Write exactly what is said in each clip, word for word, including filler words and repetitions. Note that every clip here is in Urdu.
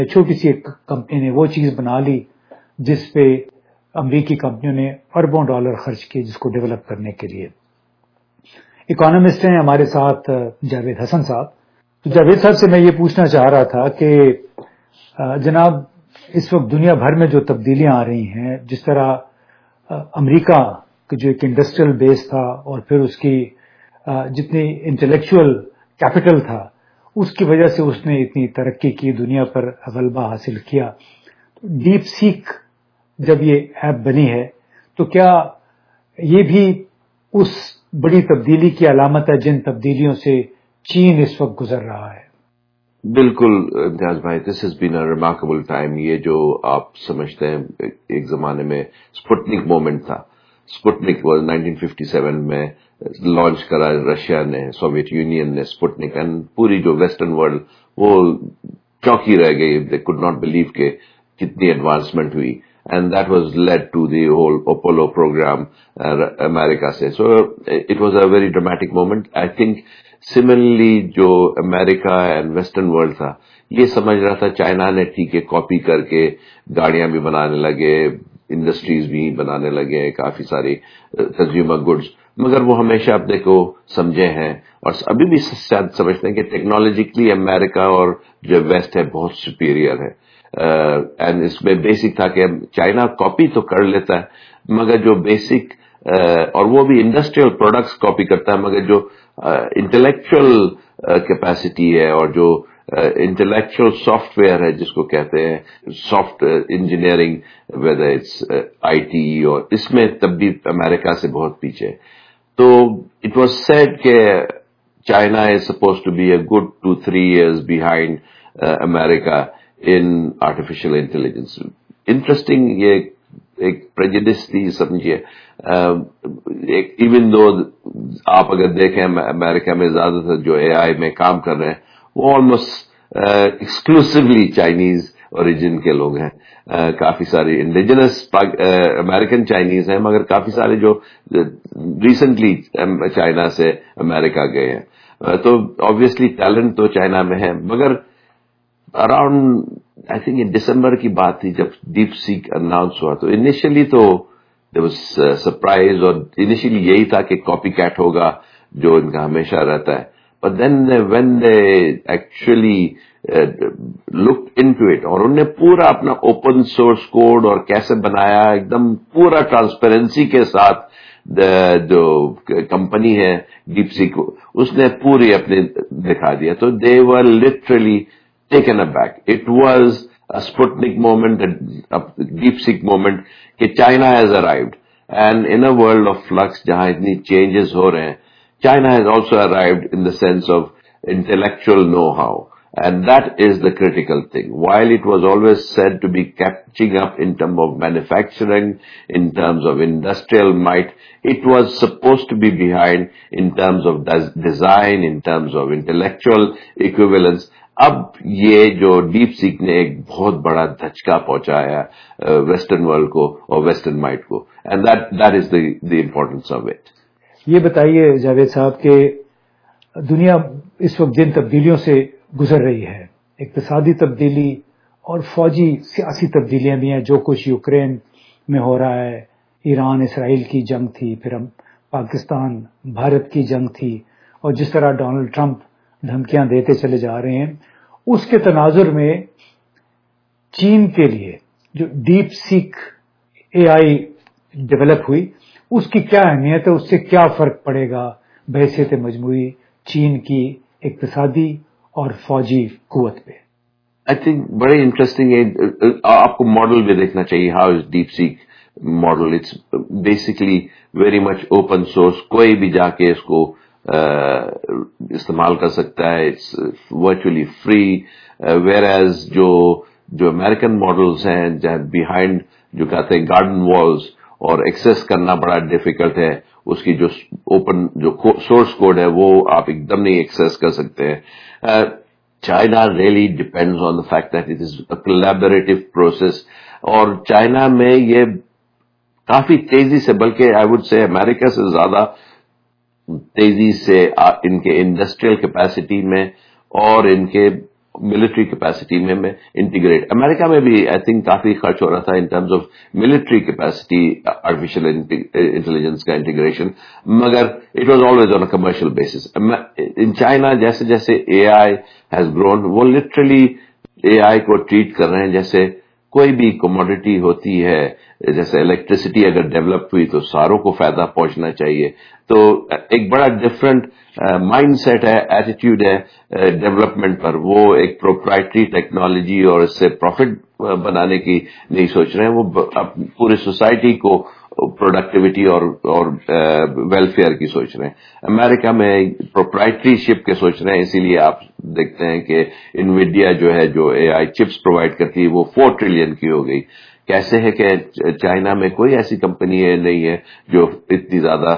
چھوٹی سی ایک کمپنی نے وہ چیز بنا لی جس پہ امریکی کمپنیوں نے اربوں ڈالر خرچ کیے جس کو ڈیولپ کرنے کے لیے. اکانومسٹ ہیں ہمارے ساتھ جاوید حسن صاحب. تو جاوید صاحب سے میں یہ پوچھنا چاہ رہا تھا کہ جناب اس وقت دنیا بھر میں جو تبدیلیاں آ رہی ہیں، جس طرح امریکہ کا جو ایک انڈسٹریل بیس تھا اور پھر اس کی جتنی انٹلیکچوئل کیپٹل تھا اس کی وجہ سے اس نے اتنی ترقی کی، دنیا پر غلبہ حاصل کیا. ڈیپ سیک جب یہ ایپ بنی ہے تو کیا یہ بھی اس بڑی تبدیلی کی علامت ہے جن تبدیلیوں سے چین اس وقت گزر رہا ہے؟ بالکل امتیاز بھائی، this has been a remarkable time. یہ جو آپ سمجھتے ہیں ایک زمانے میں اسپوٹنک مومنٹ تھا. اسپوٹنک وہ نائنٹین ففٹی سیون میں لانچ کرا رشیا نے، سوویت یونین نے اسپوٹنک، اینڈ پوری جو ویسٹرن ورلڈ وہ چوکی رہ گئی. دے کوڈ ناٹ بلیو کہ کتنی ایڈوانسمنٹ ہوئی. And that was led to the whole Apollo program, uh, America سے. So it was a very dramatic moment. I think similarly جو امریکہ اینڈ ویسٹرن ورلڈ تھا یہ سمجھ رہا تھا چائنا نے ٹھیک ہے کاپی کر کے گاڑیاں بھی بنانے لگے، انڈسٹریز بھی بنانے لگے، کافی ساری کنزیومر گڈز، مگر وہ ہمیشہ اپنے کو سمجھے ہیں اور ابھی بھی شاید سمجھتے ہیں کہ ٹیکنالوجیکلی امریکہ اور جو ویسٹ ہے بہت سپیریئر ہے. اینڈ اس میں بیسک تھا کہ چائنا کاپی تو کر لیتا ہے مگر جو بیسک اور وہ بھی انڈسٹریل پروڈکٹس کاپی کرتا ہے، مگر جو انٹلیکچوئل کیپیسٹی ہے اور جو انٹلیکچوئل سافٹ ویئر ہے جس کو کہتے ہیں soft engineering, whether it's I T, اور اس میں تب بھی امریکہ سے بہت پیچھے. تو اٹ واز سیڈ کہ China is supposed to be a good two three years behind America in artificial intelligence. Interesting یہ ایک پریجڈس تھی سمجھیے. ایون دو آپ اگر دیکھیں امریکہ میں زیادہ تر جو اے آئی میں کام کر رہے ہیں وہ آلموسٹ ایکسکلوسیولی چائنیز اوریجن کے لوگ ہیں. کافی سارے انڈیجنس امریکن چائنیز ہیں مگر کافی سارے جو ریسنٹلی چائنا سے امریکہ گئے ہیں. تو آبویسلی ٹیلنٹ تو چائنا میں ہے، مگر اراؤنڈ آئی تھنک یہ دسمبر کی بات تھی جب ڈیپ سیک اناؤنس ہوا تو انیشلی تو دیر واز سرپرائز، اور انیشلی یہی تھا کہ کاپی کیٹ ہوگا جو ان کا ہمیشہ رہتا ہے. But then when they actually look into it اور انہوں نے پورا اپنا اوپن سورس کوڈ اور کیسے بنایا ایک دم پورا ٹرانسپیرنسی کے ساتھ، جو کمپنی ہے ڈیپ سیک اس نے پوری اپنے دکھا دیا. تو they were literally taken aback. It was a Sputnik moment, a deep seek moment کہ China has arrived. And in a world of flux جہاں اتنی changes ہو رہے ہیں، China has also arrived in the sense of intellectual know-how. And that is the critical thing. While it was always said to be catching up in terms of manufacturing, in terms of industrial might, it was supposed to be behind in terms of design, in terms of intellectual equivalence. اب یہ جو ڈیپ سیک نے ایک بہت بڑا دھچکا پہنچایا ویسٹرن ورلڈ کو اور ویسٹرن مائنڈ کو، and that that is the importance of it. یہ بتائیے جاوید صاحب کہ دنیا اس وقت جن تبدیلیوں سے گزر رہی ہے، اقتصادی تبدیلی اور فوجی سیاسی تبدیلیاں بھی ہیں. جو کچھ یوکرین میں ہو رہا ہے، ایران اسرائیل کی جنگ تھی، پھر ہم پاکستان بھارت کی جنگ تھی، اور جس طرح ڈونلڈ ٹرمپ دھمکیاں دیتے چلے جا رہے ہیں، اس کے تناظر میں چین کے لیے جو deep seek a I develop ہوئی اس کی کیا اہمیت ہے، اس سے کیا فرق پڑے گا بحیثیت مجموعی چین کی اقتصادی اور فوجی قوت پہ؟ آئی تھنک بڑے انٹرسٹنگ ہے. آپ کو ماڈل بھی دیکھنا چاہیے. How is DeepSeek model? It's basically very much open source. کوئی بھی جا کے اس کو استعمال کر سکتا ہے. It's virtually free. Whereas جو جو امریکن ماڈلس ہیں جہاں بیہائنڈ جو کہتے ہیں گارڈن والز اور ایکسس کرنا بڑا ڈیفیکلٹ ہے، اس کی جو اوپن جو سورس کوڈ ہے وہ آپ ایک دم نہیں ایکسس کر سکتے ہیں. China really depends on the fact that it is a collaborative process. اور چائنا میں یہ کافی تیزی سے، بلکہ آئی وڈ سے امریکہ سے زیادہ تیزی سے ان کے انڈسٹریل کیپیسٹی میں اور ان کے ملٹری کیپیسٹی میں میں انٹیگریٹ. امریکہ میں بھی آئی تھنک کافی خرچ ہو رہا تھا in terms of military capacity artificial intelligence کا انٹیگریشن, مگر it was always on a commercial basis. In China جیسے جیسے اے آئی ہیز گرون, وہ لٹرلی اے آئی کو ٹریٹ کر رہے ہیں جیسے کوئی بھی کموڈٹی ہوتی ہے. جیسے الیکٹریسٹی اگر ڈیولپ ہوئی تو ساروں کو فائدہ پہنچنا چاہیے. تو ایک بڑا ڈفرنٹ مائنڈ سیٹ ہے, ایٹیٹیوڈ ہے ڈیولپمنٹ پر. وہ ایک پروپرائٹری ٹیکنالوجی اور اس سے پروفٹ بنانے کی نہیں سوچ رہے ہیں, وہ پورے سوسائٹی کو پروڈکٹیوٹی اور اور ویلفیئر کی سوچ رہے ہیں. امریکہ میں پروپرائٹری شپ کے سوچ رہے ہیں. اسی لیے آپ دیکھتے ہیں کہ انویڈیا جو ہے جو اے آئی چپس پرووائڈ کرتی ہے وہ فور ٹریلین کی ہو گئی. کیسے ہے کہ چائنا میں کوئی ایسی کمپنی ہے نہیں ہے جو اتنی زیادہ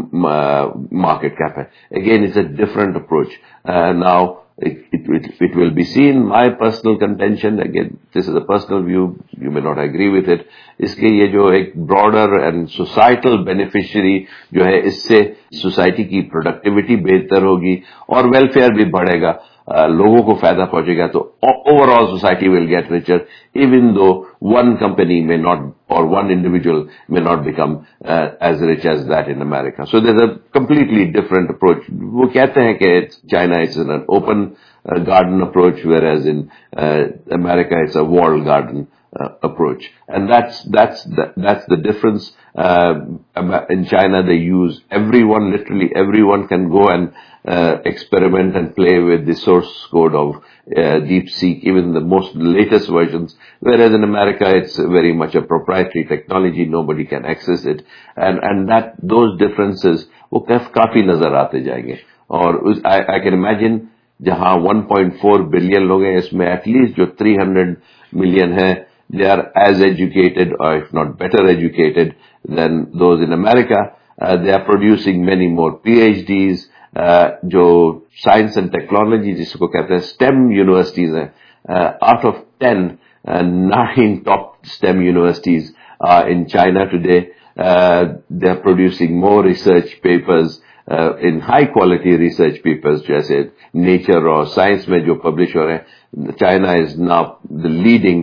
مارکیٹ کیپ ہے. Again it's a different approach. Now It, it, it, it will be seen. My personal contention, again, this is a personal view, you may not agree with it, اس کے یہ جو ایک براڈر اینڈ سوسائٹل بینیفیشری جو ہے, اس سے سوسائٹی کی پروڈکٹیوٹی بہتر ہوگی اور ویلفیئر بھی بڑھے گا, لوگوں کو فائدہ پہنچے گا. تو overall society will get richer even though one company میں ناٹ اور ون انڈیویجل میں not become as rich as that in America. So there is a completely different approach. وہ کہتے ہیں کہ China is an open garden approach, whereas in uh, America it's a walled garden uh, approach, and that's that's the, that's the difference. Uh, in China they use everyone, literally everyone can go and uh, experiment and play with the source code of uh, DeepSeek, even the most latest versions, whereas in America it's very much a proprietary technology, nobody can access it, and and that those differences wo kafi nazar aate jayenge. Aur I, I can imagine جہاں ون پوائنٹ فور بلین لوگ ہیں, اس میں ایٹ لیسٹ جو تھری ہنڈریڈ ملین ہیں دے آر ایز ایجوکیٹڈ اور if not better educated than those in America. They are producing many more P H Ds. جو سائنس اینڈ ٹیکنالوجی جس کو کہتے ہیں اسٹیم یونیورسٹیز ہیں, out of ten nine top STEM universities in China today. They are producing more research papers in high quality research papers جیسے نیچر اور سائنس میں جو پبلش ہو رہے ہیں. China is now the leading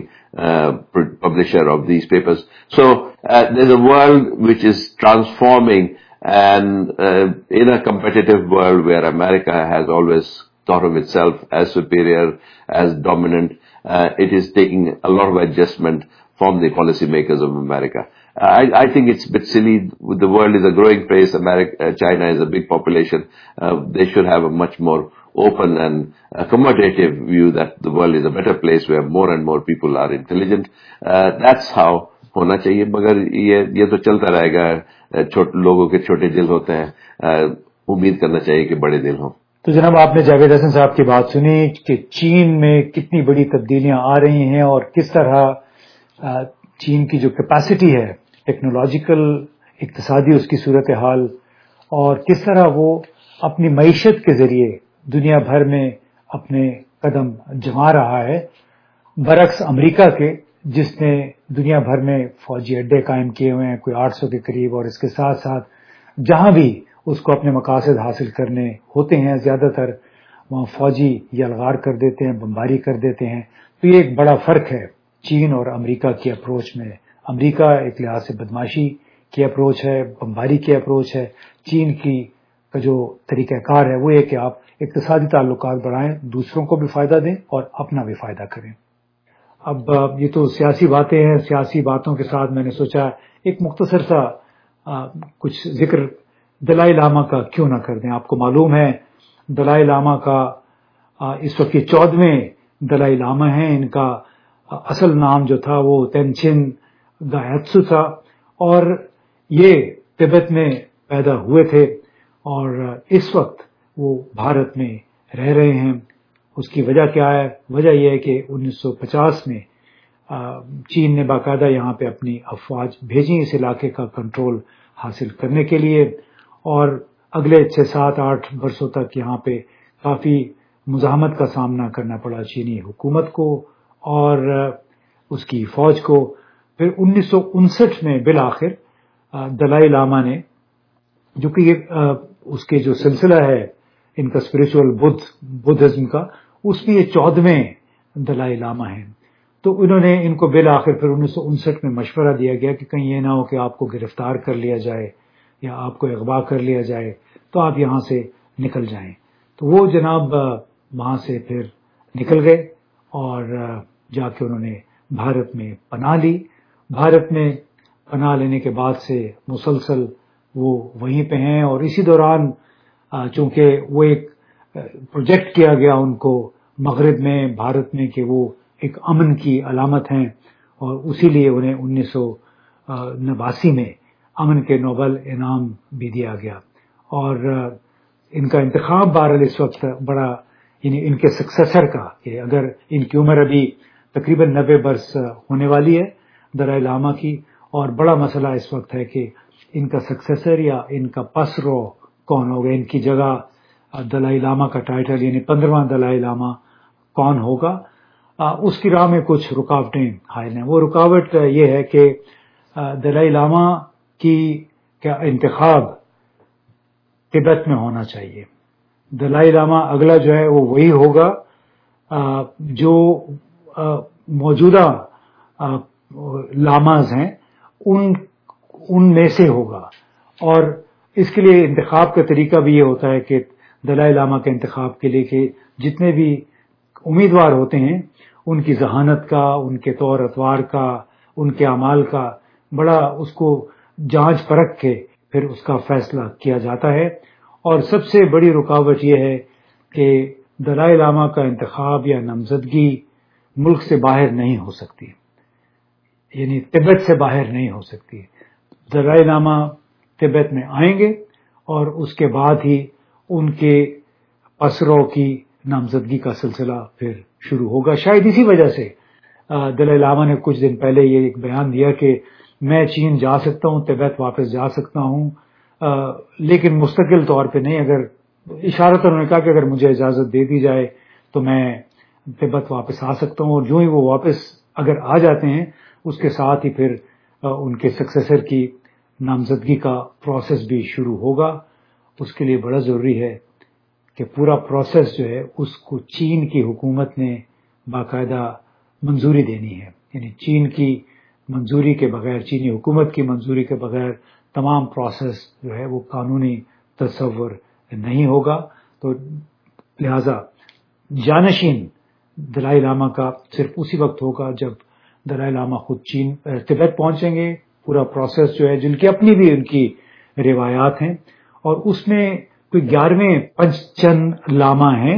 publisher of these papers. So there is a world which is transforming, and in a competitive world where America has always thought of itself as superior, as dominant, uh, it is taking a lot of adjustment from the policy makers of America. I, I think it's a bit silly. The world is a growing place. America, uh, China is a big population. Uh, they should have a much more open and accommodative view that the world is a better place where more and more people are intelligent. Uh, that's how ہونا چاہیے. مگر یہ یہ تو چلتا رہے گا. لوگوں کے چھوٹے دل ہوتے ہیں, امید کرنا چاہیے کہ بڑے دل ہوں. تو جناب آپ نے جاوید حسن صاحب کی بات سنی کہ چین میں کتنی بڑی تبدیلیاں آ رہی ہیں اور کس طرح چین کی جو کیپیسٹی ہے ٹیکنالوجیکل, اقتصادی اس کی صورتحال, اور کس طرح وہ اپنی معیشت کے ذریعے دنیا بھر میں اپنے قدم جما رہا ہے, برعکس امریکہ کے جس نے دنیا بھر میں فوجی اڈے قائم کیے ہوئے ہیں کوئی آٹھ سو کے قریب, اور اس کے ساتھ ساتھ جہاں بھی اس کو اپنے مقاصد حاصل کرنے ہوتے ہیں زیادہ تر وہاں فوجی یلغار کر دیتے ہیں, بمباری کر دیتے ہیں. تو یہ ایک بڑا فرق ہے چین اور امریکہ کی اپروچ میں. امریکہ ایک لحاظ سے بدماشی کی اپروچ ہے, بمباری کی اپروچ ہے. چین کی کا جو طریقہ کار ہے وہ یہ کہ آپ اقتصادی تعلقات بڑھائیں, دوسروں کو بھی فائدہ دیں اور اپنا بھی فائدہ کریں. اب یہ تو سیاسی باتیں ہیں, سیاسی باتوں کے ساتھ میں نے سوچا ایک مختصر سا کچھ ذکر دلائی لاما کا کیوں نہ کر دیں. آپ کو معلوم ہے دلائی لاما کا اس وقت یہ چودہویں دلائی لاما ہیں. ان کا اصل نام جو تھا وہ تینچن گایتسو تھا, اور یہ تبت میں پیدا ہوئے تھے اور اس وقت وہ بھارت میں رہ رہے ہیں. اس کی وجہ کیا ہے؟ وجہ یہ ہے کہ انیس سو پچاس میں چین نے باقاعدہ یہاں پہ اپنی افواج بھیجی اس علاقے کا کنٹرول حاصل کرنے کے لیے, اور اگلے چھ سات آٹھ برسوں تک یہاں پہ کافی مزاحمت کا سامنا کرنا پڑا چینی حکومت کو اور اس کی فوج کو. پھر انیس سو انسٹھ میں بالآخر دلائی لاما نے, جو کہ یہ اس کے جو سلسلہ ہے ان کا اسپرچل بدھ بدھزم کا, اس میں یہ چودہویں دلائی لاما ہیں. تو انہوں نے ان کو بالآخر پھر انیس سو انسٹھ میں مشورہ دیا گیا کہ کہیں یہ نہ ہو کہ آپ کو گرفتار کر لیا جائے یا آپ کو اغوا کر لیا جائے تو آپ یہاں سے نکل جائیں. تو وہ جناب وہاں سے پھر نکل گئے اور جا کے انہوں نے بھارت میں پناہ لی. بھارت میں پناہ لینے کے بعد سے مسلسل وہ وہیں پہ ہیں اور اسی دوران چونکہ وہ ایک پروجیکٹ کیا گیا ان کو مغرب میں بھارت میں کہ وہ ایک امن کی علامت ہیں اور اسی لیے انہیں انیس سو نواسی میں امن کے نوبل انعام بھی دیا گیا. اور ان کا انتخاب بہرحال اس وقت بڑا یعنی ان کے سکسیسر کا کہ اگر ان کی عمر ابھی تقریباً نبے برس ہونے والی ہے دلائی لاما کی اور بڑا مسئلہ اس وقت ہے کہ ان کا سکسیسر یا ان کا پس رو کون ہوگا, ان کی جگہ دلائی لاما کا ٹائٹل یعنی پندرہواں دلائی لاما کون ہوگا. اس کی راہ میں کچھ رکاوٹیں حائل ہیں. وہ رکاوٹ یہ ہے کہ دلائی لاما کی کا انتخاب تبت میں ہونا چاہیے. دلائی لاما اگلا جو ہے وہ وہی ہوگا جو موجودہ لاماز ہیں ان ان میں سے ہوگا. اور اس کے لیے انتخاب کا طریقہ بھی یہ ہوتا ہے کہ دلائی لاما کے انتخاب کے لیے کہ جتنے بھی امیدوار ہوتے ہیں ان کی ذہانت کا, ان کے طور اطوار کا, ان کے اعمال کا بڑا اس کو جانچ پرکھ کے پھر اس کا فیصلہ کیا جاتا ہے. اور سب سے بڑی رکاوٹ یہ ہے کہ دلائی لاما کا انتخاب یا نامزدگی ملک سے باہر نہیں ہو سکتی, یعنی تبت سے باہر نہیں ہو سکتی. دلائی لاما تبت میں آئیں گے اور اس کے بعد ہی ان کے پسروں کی نامزدگی کا سلسلہ پھر شروع ہوگا. شاید اسی وجہ سے دلائی لاما نے کچھ دن پہلے یہ ایک بیان دیا کہ میں چین جا سکتا ہوں, تبت واپس جا سکتا ہوں, لیکن مستقل طور پہ نہیں. اگر اشارتاً انہوں نے کہا کہ اگر مجھے اجازت دے دی جائے تو میں تبت واپس آ سکتا ہوں. اور جو ہی وہ واپس اگر آ جاتے ہیں اس کے ساتھ ہی پھر ان کے سکسیسر کی نامزدگی کا پروسیس بھی شروع ہوگا. اس کے لیے بڑا ضروری ہے کہ پورا پروسیس جو ہے اس کو چین کی حکومت نے باقاعدہ منظوری دینی ہے. یعنی چین کی منظوری کے بغیر, چینی حکومت کی منظوری کے بغیر تمام پروسیس جو ہے وہ قانونی تصور نہیں ہوگا. تو لہذا جانشین دلائی لاما کا صرف اسی وقت ہوگا جب دلائی لاما خود چین تبت پہنچیں گے. پورا پروسیس جو ہے جن کی اپنی بھی ان کی روایات ہیں اور اس میں کوئی گیارہویں پنچچن لاما ہیں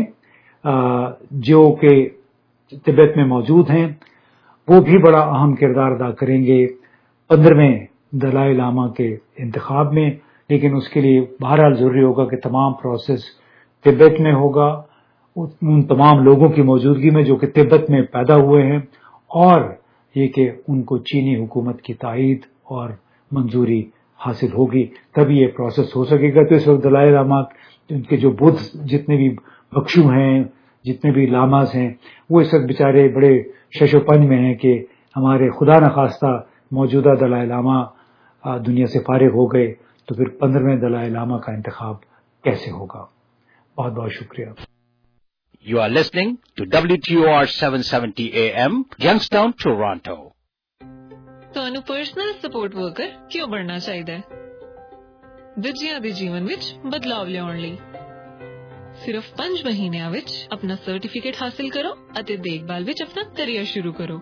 جو کہ تبت میں موجود ہیں, وہ بھی بڑا اہم کردار ادا کریں گے پندرہویں دلائی لاما کے انتخاب میں. لیکن اس کے لیے بہرحال ضروری ہوگا کہ تمام پروسیس تبت میں ہوگا, ان تمام لوگوں کی موجودگی میں جو کہ تبت میں پیدا ہوئے ہیں, اور یہ کہ ان کو چینی حکومت کی تائید اور منظوری حاصل ہوگی, تبھی یہ پروسیس ہو سکے گا. تو اس وقت دلائی لاما ان کے جو بدھ جتنے بھی بخشو ہیں, جتنے بھی لاماز ہیں, وہ اس وقت بیچارے بڑے شش و پنج میں ہیں کہ ہمارے خدا نخواستہ موجودہ دلائی لاما دنیا سے فارغ ہو گئے تو پھر پندرہویں دلائی لاما کا انتخاب کیسے ہوگا. بہت بہت شکریہ. You are listening to W T O R seven seventy A M, Youngstown, Toronto. ਤੁਹਾਨੂੰ ਪਰਸਨਲ ਸਪੋਰਟ ਵਰਕਰ ਕਿਉਂ ਬਣਨਾ ਚਾਹੀਦਾ ਹੈ? ਬੱਚਿਆਂ ਦੇ ਜੀਵਨ ਵਿੱਚ ਬਦਲਾਵ ਲਿਆਉਣ ਲਈ ਸਿਰਫ ਪੰਜ ਮਹੀਨਿਆਂ ਵਿੱਚ ਆਪਣਾ ਸਰਟੀਫਿਕੇਟ ਹਾਸਲ ਕਰੋ ਅਤੇ ਦੇਖਭਾਲ ਵਿੱਚ ਆਪਣਾ ਕੈਰੀਅਰ ਸ਼ੁਰੂ ਕਰੋ.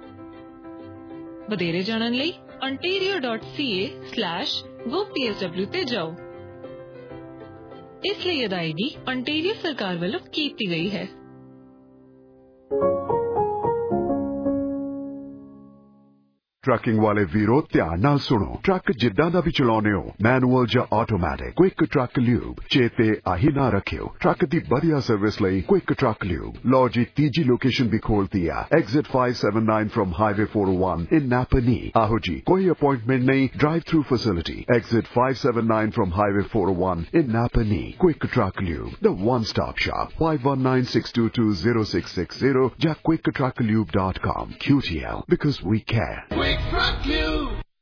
ਵਧੇਰੇ ਜਾਣਨ ਲਈ ontario dot c a slash go p s w ਤੇ ਜਾਓ. ਇਸ ਲਈ ਅਦਾਇਗੀ ontario ਸਰਕਾਰ ਵੱਲੋਂ ਕੀਤੀ ਗਈ ਹੈ. ਟਰੱਕਿੰਗ ਵਾਲੇ ਵੀਰੋ ਧਿਆਨ ਨਾਲ ਸੁਣੋ. ਟਰੱਕ ਜਿੱਦਾਂ ਦਾ ਵੀ ਚਲਾਉਨੇ ਹੋ, ਮੈਨੂਅਲ ਜਾਂ ਆਟੋਮੈਟਿਕ, ਕੁਇਕ ਟਰੱਕ ਲਿਊਬ ਚੇਤੇ ਆਹੀ ਨਾ ਰੱਖਿਓ. ਟਰੱਕ ਦੀ ਵਧੀਆ ਸਰਵਿਸ ਲਈ ਕੁਇਕ ਟਰੱਕ ਲਿਊਬ. ਲਓ ਜੀ ਤੀਜੀ ਲੋਕੇਸ਼ਨ ਵੀ ਖੋਲਤੀ ਆ, exit five seventy-nine from highway four oh one in Napanee. ਆਹੋ ਜੀ, ਕੋਈ ਅਪਾਇੰਟਮੈਂਟ ਨਹੀਂ, drive through facility. Exit five seventy-nine from highway four oh one in Napanee. Quick truck lube, the one stop shop. five one nine six two two zero six six zero ਜਾਂ quick truck lube dot com. Q T L, because we care.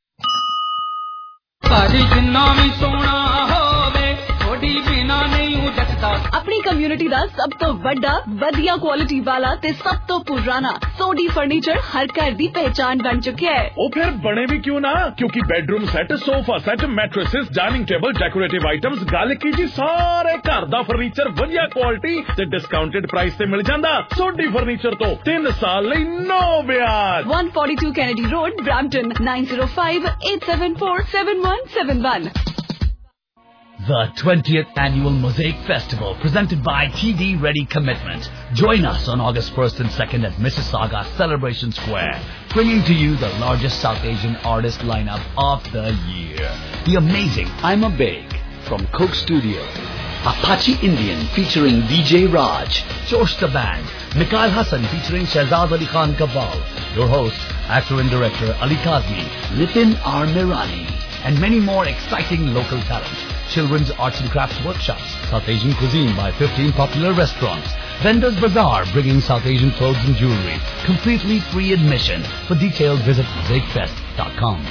ਭਾਜੀ ਜਿੰਨਾ ਵੀ ਸੋਹਣਾ ਹੋਵੇ ਥੋੜੀ ਬਿਨਾ ਨਹੀਂ अपनी कम्युनिटी दा सब तो बड़ा वधिया क्वालिटी वाला ते सब तो पुराना सोडी फर्नीचर हर घर दी पहचान बन चुका है। ओ फिर बने भी क्यों ना, क्योंकि bedroom set, sofa set, mattresses, dining table, decorative items, गल की जी सारे घर दा फर्नीचर वधिया क्वालिटी ते डिस्काउंटेड प्राइस ते मिल जांदा। सोडी फर्नीचर तो तीन साल लई नो ब्याज। one forty-two Kennedy Road, Brampton, nine zero five eight seven four seven one seven one. The twentieth Annual Mosaic Festival, presented by T D Ready Commitment. Join us on August first and second at Mississauga Celebration Square, bringing to you the largest South Asian artist lineup of the year. The amazing I'm a Big from Coke Studio, Apache Indian featuring D J Raj, Josh the Band, Mikhail Hassan featuring Shahzad Ali Khan Kabbal, your host, actor and director Ali Kazmi, Nitin R. Mirani, and many more exciting local talent. Children's arts and crafts workshops, South Asian cuisine by fifteen popular restaurants, Vendors Bazaar bringing South Asian clothes and jewelry, completely free admission. For details visit mosaic fest dot com.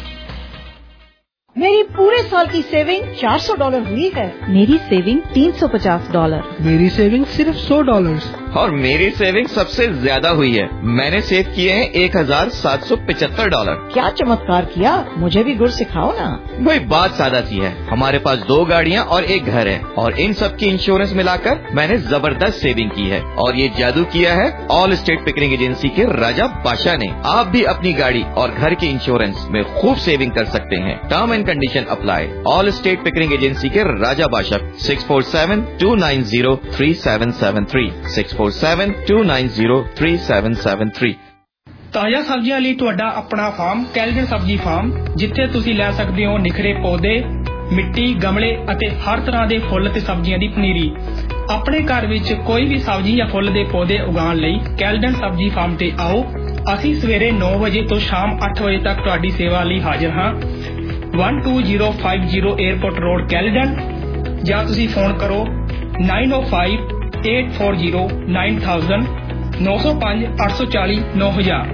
मेरी पूरे साल की सेविंग चार सौ डॉलर हुई है। मेरी सेविंग तीन सौ पचास डॉलर। मेरी सेविंग सिर्फ सौ डॉलर। और मेरी सेविंग सबसे ज्यादा हुई है, मैंने सेव किए हैं एक हजार सात सौ पिचहत्तर डॉलर। क्या चमत्कार किया, मुझे भी गुर सिखाओ ना। वही बात सादा सी है, हमारे पास दो गाड़ियाँ और एक घर है और इन सब की इंश्योरेंस मिलाकर मैंने जबरदस्त सेविंग की है। और ये जादू किया है ऑल स्टेट पिकरिंग एजेंसी के राजा बादशाह ने। आप भी अपनी गाड़ी और घर के इंश्योरेंस में खूब सेविंग कर सकते हैं। Term and condition apply. Allstate Pickering agency के Raja Badshah six four seven two nine zero three seven seven three six four seven two nine zero three seven seven three. ਤਾਜ਼ਾ ਸਬਜ਼ੀਆਂ ਲਈ ਤੁਹਾਡਾ ਆਪਣਾ ਫਾਰਮ ਕੈਲਡਨ ਸਬਜ਼ੀ ਫਾਰਮ, ਜਿੱਥੇ ਤੁਸੀਂ ਲੈ ਸਕਦੇ ਹੋ ਨਿਖਰੇ ਪੌਦੇ, ਮਿੱਟੀ, ਗਮਲੇ ਅਤੇ ਹਰ ਤਰ੍ਹਾਂ ਦੇ ਫੁੱਲ ਤੇ ਸਬਜ਼ੀਆਂ ਦੀ ਪਨੀਰੀ। ਆਪਣੇ ਘਰ ਵਿੱਚ ਕੋਈ ਵੀ ਸਬਜ਼ੀ ਜਾਂ ਫੁੱਲ ਦੇ ਪੌਦੇ ਉਗਾਉਣ ਲਈ ਕੈਲਡਨ ਸਬਜ਼ੀ ਫਾਰਮ ਤੇ ਆਓ। ਅਸੀਂ ਸਵੇਰੇ ਨੌ ਵਜੇ ਤੋਂ ਸ਼ਾਮ ਅੱਠ ਵਜੇ ਤੱਕ ਤੁਹਾਡੀ ਸੇਵਾ ਲਈ ਹਾਜ਼ਰ ਹਾਂ। one two zero five zero airport road Caledon, ਜਾਂ ਤੁਸੀਂ ਫੋਨ ਕਰੋ nine oh five eight four zero nine thousand ਨੌ ਸੌ ਪੰਜ ਅੱਠ ਸੌ ਚਾਲੀ ਨੌ ਹਜ਼ਾਰ।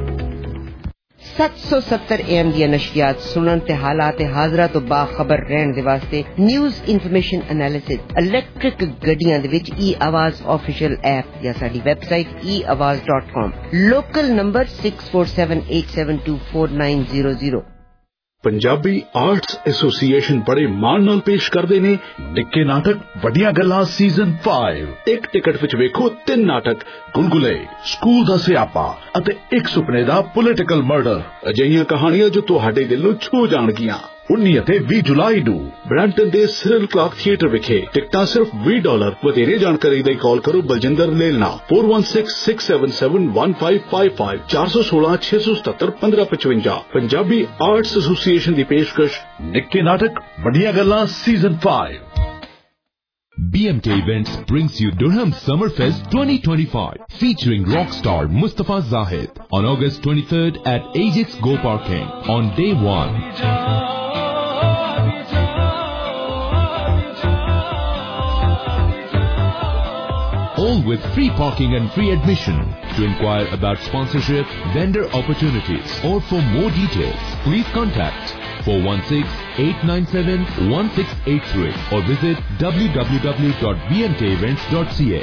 सत्त सौ सत्तर एम ਦੀਆਂ ਨਸ਼ਰੀਆਤ ਸੁਣਨ ਤੇ ਹਾਲਾਤ ਹਾਜ਼ਰਾ ਤੋਂ ਬਾਖਬਰ ਰਹਿਣ ਦੇ ਵਾਸਤੇ ਨਿਊਜ਼ ਇਨਫੋਰਮੇਸ਼ਨ ਐਨਾਲਿਸਿਸ ਇਲੈਕਟ੍ਰਿਕ ਗੱਡੀਆਂ ਦੇ ਵਿੱਚ ਈ ਆਵਾਜ਼ ਆਫੀਸ਼ੀਅਲ ਐਪ ਜਾਂ ਸਾਡੀ website e awaz dot com, local number six four seven eight seven two four nine zero zero। Punjabi arts association ਬੜੇ ਮਾਣ ਨਾਲ ਪੇਸ਼ ਕਰਦੇ ਨੇ ਨਿੱਕੇ ਨਾਟਕ ਵੱਡੀਆਂ ਗੱਲਾਂ ਸੀਜ਼ਨ five। ਇੱਕ ਟਿਕਟ ਵਿੱਚ ਵੇਖੋ ਤਿੰਨ ਨਾਟਕ, ਗੁਲਗੁਲੇ, ਸਕੂਲ ਦਾ ਸਿਆਪਾ ਅਤੇ ਇੱਕ ਸੁਪਨੇ ਦਾ ਪੋਲੀਟੀਕਲ ਮਰਡਰ। ਅਜਿਹੀਆਂ ਕਹਾਣੀਆਂ ਜੋ ਤੁਹਾਡੇ ਦਿਲ ਨੂੰ ਛੂ ਜਾਣਗੀਆਂ। ਉੱਨੀ ਅਤੇ ਵੀਹ ਜੁਲਾਈ ਨੂੰ ਬ੍ਰੈਂਟਨ ਦੇ ਸਿਰਲ ਕਲਾਰਕ ਥੀਏਟਰ ਵਿਖੇ ਟਿਕਟਾਂ ਸਿਰਫ ਵੀਹ ਡਾਲਰ। ਵਧੇਰੇ ਜਾਣਕਾਰੀ ਲਈ ਕਾਲ ਕਰੋ Baljinder ਲੇਲਨਾ four one six six seven seven one five five five ਚਾਰ ਸੌ ਸੋਲਾਂ ਛੇ ਸੌ ਸਤੱਤਰ ਪੰਦਰਾਂ ਪਚਵੰਜਾ। ਪੰਜਾਬੀ ਆਰਟਸ ਐਸੋਸੀਏਸ਼ਨ ਦੀ ਪੇਸ਼ਕਸ਼ ਨਿੱਕੇ ਨਾਟਕ ਵੱਡੀਆਂ ਗੱਲਾਂ season five। B M K Events brings you Durham Summerfest twenty twenty-five, featuring rockstar Mustafa Zahid on August twenty-third at Ajax Go Parking on day one. All with free parking and free admission. To inquire about sponsorship, vendor opportunities, or for more details, please contact four one six eight nine seven one six eight three or visit w w w dot b m k events dot c a.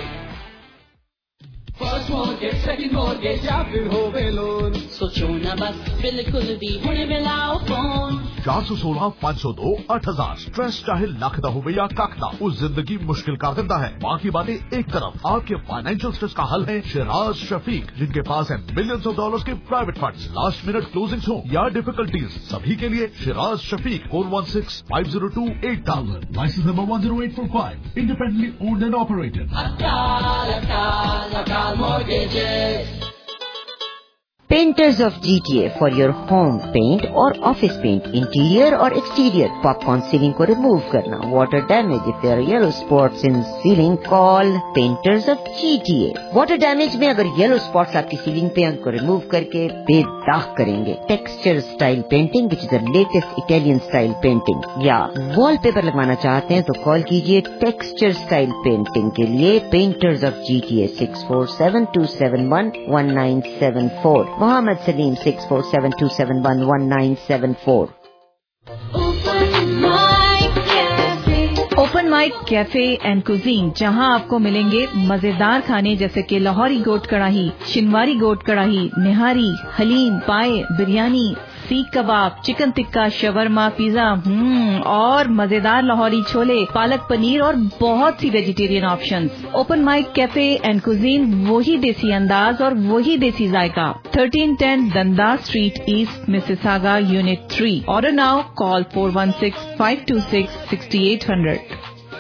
First mortgage, second mortgage, या फिर होवे लोन, सोचो ना बस बिल्कुल भी हुणे मिलाओ फोन। चार सौ सोलह पाँच सौ दो आठ हजार। स्ट्रेस चाहे लख दा होवे या कख दा, उस जिंदगी मुश्किल कर देता है। बाकी बातें एक तरफ, आपके फाइनेंशियल स्ट्रेस का हल है शिराज शफीक, जिनके पास है मिलियंस ऑफ डॉलर्स के private funds. Last minute closings हो या डिफिकल्टीज, सभी के लिए Shiraz Shafiq four one six five zero two eight thousand, licence number one zero eight four five, independently owned and operated. अकाल अकाल अकाल mortgages. Painters of G T A for your home paint or office paint, interior or exterior. Popcorn ceiling को remove करना, water damage, if there are yellow spots in ceiling, call Painters of G T A. Water damage में अगर yellow spots आपकी ceiling पे उनको remove करके बेदाग करेंगे. Texture style painting, which is the latest Italian style painting. या wallpaper लगवाना चाहते हैं तो call कीजिए Texture style painting के लिए Painters of G T A six four seven two seven one one nine seven four. Mohammed Salim six four seven two seven one one nine seven four. Open open mic cafe and cuisine, जहां आपको मिलेंगे मजेदार खाने जैसे कि लाहौरी गोट कढ़ाई, शिनवारी गोट कढ़ाई, निहारी, haleem, paya, biryani, seekh kebab, chicken tikka, shawarma, pizza hmm और मजेदार लाहौरी छोले, पालक पनीर और बहुत सी vegetarian options. Open mic cafe and cuisine, वही देसी अंदाज और वही देसी जायका। Thirteen ten Dundas street east, Mississauga, unit three. Order now, call four one six five two six six eight hundred.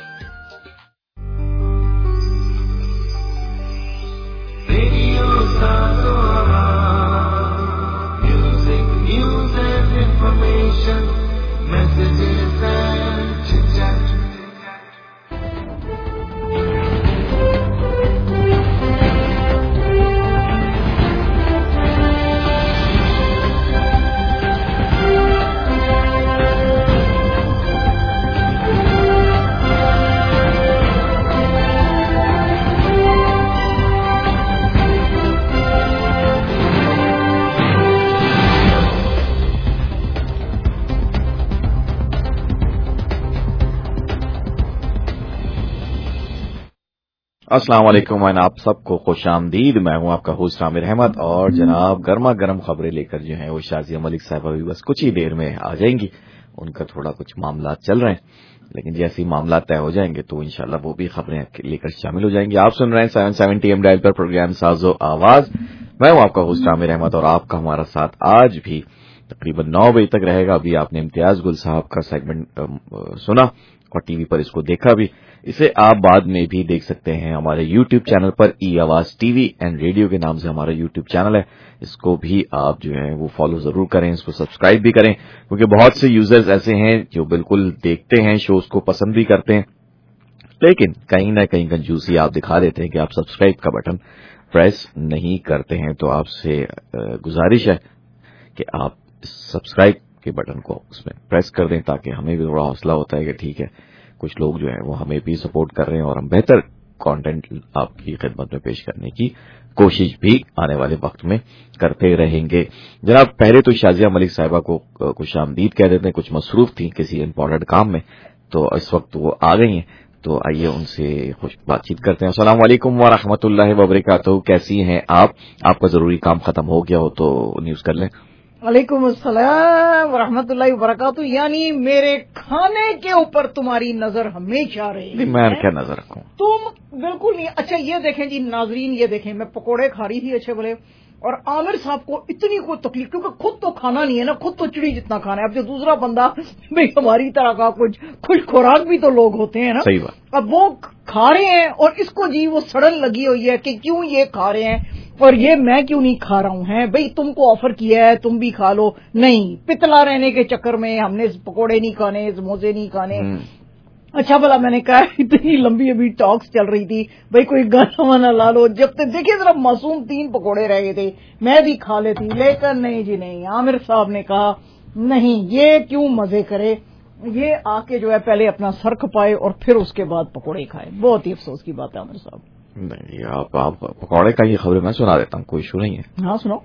अस्सलाम वालेकुम, आप सबको खुश आमदीद। मैं हूं आपका होस्ट आमिर अहमद और जनाब गर्मा गर्म खबरें लेकर जो है वो शाजिया मलिक साहिबा भी बस कुछ ही देर में आ जाएंगी। उनका थोड़ा कुछ मामला चल रहे हैं, लेकिन जैसे ही मामला तय हो जाएंगे तो इंशाल्लाह वो भी खबरें लेकर शामिल हो जाएंगी। आप सुन रहे हैं सेवन सेवेंटी एम डायल पर प्रोग्राम साजो आवाज। मैं हूं आपका होस्ट आमिर अहमद और आपका हमारा साथ आज भी तकरीबन नौ बजे तक रहेगा। अभी आपने इम्तियाज गुल साहब का सेगमेंट सुना और टीवी पर इसको देखा भी। इसे आप बाद में भी देख सकते हैं हमारे यूट्यूब चैनल पर, ई आवाज टीवी एंड रेडियो के नाम से हमारा यूट्यूब चैनल है। इसको भी आप जो है वो फॉलो जरूर करें, इसको सब्सक्राइब भी करें, क्योंकि बहुत से यूजर्स ऐसे हैं जो बिल्कुल देखते हैं शोज को, पसंद भी करते हैं, लेकिन कहीं ना कहीं कंजूसी आप दिखा देते हैं कि आप सब्सक्राइब का बटन प्रेस नहीं करते हैं। तो आपसे गुजारिश है कि आप सब्सक्राइब के बटन को उसमें प्रेस कर दें, ताकि हमें भी थोड़ा हौसला होता है कि ठीक है कुछ लोग जो है वो हमें भी सपोर्ट कर रहे हैं और हम बेहतर कंटेंट आपकी खिदमत में पेश करने की कोशिश भी आने वाले वक्त में करते रहेंगे। जनाब पहले तो शाजिया मलिक साहिबा को खुश आमदीद कह देते हैं, कुछ मसरूफ थी किसी इम्पोर्टेंट काम में, तो इस वक्त वो आ गई हैं, तो आइए उनसे खुश बातचीत करते हैं। अस्सलाम वालेकुम व रहमतुल्लाहि व बरकातहू। कैसी हैं आप? आपका जरूरी काम खत्म हो गया हो तो न्यूज कर लें। वालेकुम अस्सलाम व रहमतुल्लाहि व बरकातहू। यानी मेरे खाने के ऊपर तुम्हारी नजर हमेशा रहेगी। मैं क्या नजर रखूं? तुम बिल्कुल नहीं। अच्छा ये देखें जी नाजरीन, ये देखें मैं पकोड़े खा रही थी अच्छे भले, और आमिर साहब को इतनी कोई तकलीफ, क्योंकि खुद तो खाना नहीं है ना, खुद तो चिड़ी जितना खाना है। अब जो दूसरा बंदा भाई हमारी तरह का कुछ खुश खुराक भी तो लोग होते हैं ना, सही बात। अब वो खा रहे हैं और इसको जी वो सड़न लगी हुई है कि क्यों ये खा रहे हैं और ये मैं क्यों नहीं खा रहा हूं। है भाई तुमको ऑफर किया है तुम भी खा लो, नहीं पितला रहने के चक्कर में हमने पकोड़े नहीं खाने, समोसे नहीं खाने। अच्छा भला मैंने कहा इतनी लंबी अभी टॉक्स चल रही थी, भाई कोई गाना वाना ला लो। जब तक देखिए जरा मासूम तीन पकोड़े रह गए थे, मैं भी खा लेती, लेकिन नहीं जी नहीं, आमिर साहब ने कहा नहीं ये क्यों मजे करे, ये आके जो है पहले अपना सर खपाए और फिर उसके बाद पकोड़े खाए। बहुत ही अफसोस की बात है आमिर साहब। नहीं आप, आप पकौड़े का ये खबरें मैं सुना देता हूँ, कोई इशू नहीं है। हाँ सुनाओ।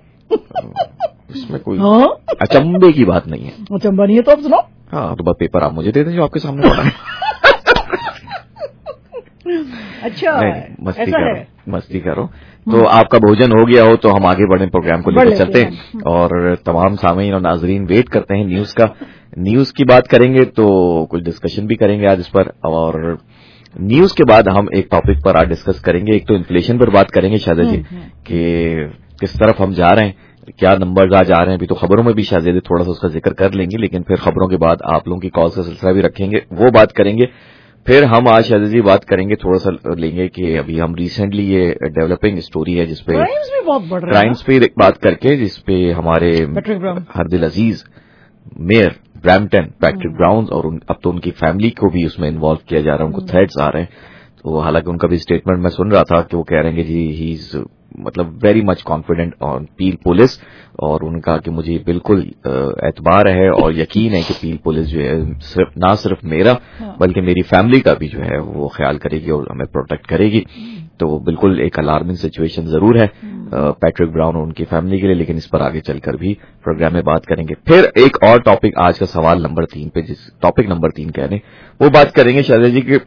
इसमें कोई हाँ? अचंभे की बात नहीं है। अचंभा नहीं है तो आप सुनाओ। हाँ तो बस पेपर आप मुझे दे दें जो आपके सामने पड़ा है। अच्छा मस्ती ऐसा करो, है? मस्ती करो। तो आपका भोजन हो गया हो तो हम आगे बढ़े, प्रोग्राम को लेकर चलते हैं और तमाम सामीन और नाजरीन वेट करते हैं न्यूज का। न्यूज की बात करेंगे तो कुछ डिस्कशन भी करेंगे आज इस पर, और न्यूज के बाद हम एक टॉपिक पर आज डिस्कस करेंगे। एक तो इन्फ्लेशन पर बात करेंगे शायद जी कि किस तरफ हम जा रहे हैं, क्या नंबर्स आज आ रहे हैं। अभी तो खबरों में भी शायद थोड़ा सा उसका जिक्र कर लेंगे, लेकिन फिर खबरों के बाद आप लोगों की कॉल्स का सिलसिला भी रखेंगे, वो बात करेंगे। फिर हम आज शायद जी बात करेंगे, थोड़ा सा लेंगे कि अभी हम रिसेंटली ये डेवलपिंग स्टोरी है जिसपे क्राइम्स भी बहुत बढ़ रहे हैं, क्राइम्स पे बात करके, जिसपे हमारे हरदिल अजीज मेयर ब्रैम्पटन पैट्रिक ब्राउन और उन, अब तो उनकी फैमिली को भी उसमें इन्वॉल्व किया जा रहा है, उनको थ्रेट्स आ रहे हैं। तो हालांकि उनका भी स्टेटमेंट मैं सुन रहा था कि वो कह रहे हैं कि जी ही इज मतलब very much confident on Peel police, और उनका कि मुझे बिल्कुल एतबार है और यकीन है कि पील पुलिस जो है सिर्फ ना सिर्फ मेरा बल्कि मेरी फैमिली का भी जो है वो ख्याल करेगी और हमें प्रोटेक्ट करेगी। तो बिल्कुल एक अलार्मिंग सिचुएशन जरूर है, पैट्रिक ब्राउन और उनकी फैमिली के लिए, लेकिन इस पर आगे चलकर भी प्रोग्राम में बात करेंगे। फिर एक और टॉपिक आज का सवाल नंबर तीन पे, जिस टॉपिक नंबर तीन कह रहे हैं, वो बात करेंगे शायद जी के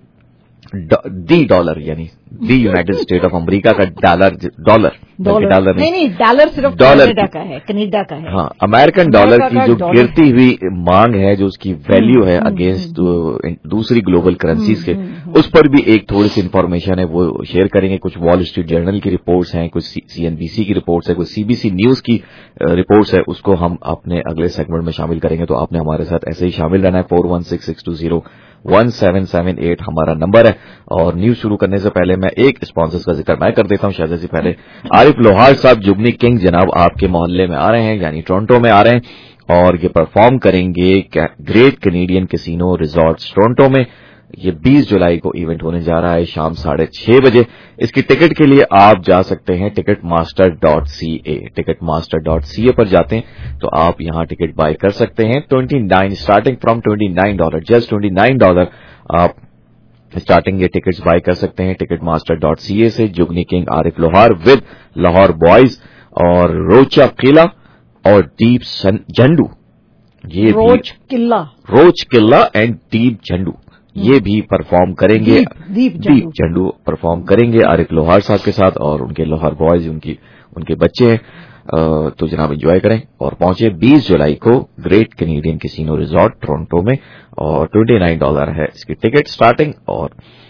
डी डॉलर यानी the United State of America का डॉलर डॉलर डॉलर नहीं नहीं डॉलर सिर्फ कनाडा का है, कनाडा का है। हाँ, अमेरिकन डॉलर की जो गिरती हुई मांग है, जो उसकी वैल्यू है अगेंस्ट दूसरी ग्लोबल करेंसीज के, उस पर भी एक थोड़ी सी इन्फॉर्मेशन है वो शेयर करेंगे। कुछ वॉल स्ट्रीट जर्नल की रिपोर्ट्स हैं, कुछ सीएनबीसी की रिपोर्ट्स है, कुछ सीबीसी न्यूज की रिपोर्ट्स है, उसको हम अपने अगले सेगमेंट में शामिल करेंगे। तो आपने हमारे साथ ऐसे ही शामिल रहना है। Four one six six two zero one seven seven eight हमारा नंबर है। और न्यूज शुरू करने से पहले मैं एक स्पॉन्सर्स का जिक्र मैं कर देता हूं शायद से पहले। आरिफ लोहार साहब जुगनी किंग जनाब आपके मोहल्ले में आ रहे हैं, यानी टोरंटो में आ रहे हैं, और ये परफॉर्म करेंगे Great Canadian Casino Resorts Toronto में। ये बीस जुलाई को इवेंट होने जा रहा है शाम साढ़े छह बजे। इसकी टिकट के लिए आप जा सकते हैं Ticketmaster dot C A, Ticketmaster dot C A पर जाते हैं तो आप यहां टिकट बाय कर सकते हैं। Twenty nine starting from twenty nine dollar just twenty nine dollar आप स्टार्टिंग ये टिकट्स बाय कर सकते हैं Ticketmaster dot C A से। जुगनी किंग आरिफ लोहार विद लाहौर बॉयज और रोचा किला और दीप झंडू, ये रोज किला रोज किला एंड दीप झंडू ये भी परफॉर्म करेंगे। दीप झंडू परफॉर्म करेंगे आरिफ लोहार साहब के साथ, और उनके लोहार बॉयज उनकी उनके बच्चे हैं। तो जनाब एंजॉय करें और पहुंचे बीस जुलाई को Great Canadian Casino Resort Toronto में, और ट्वेंटी नाइन डॉलर है इसकी टिकट स्टार्टिंग, और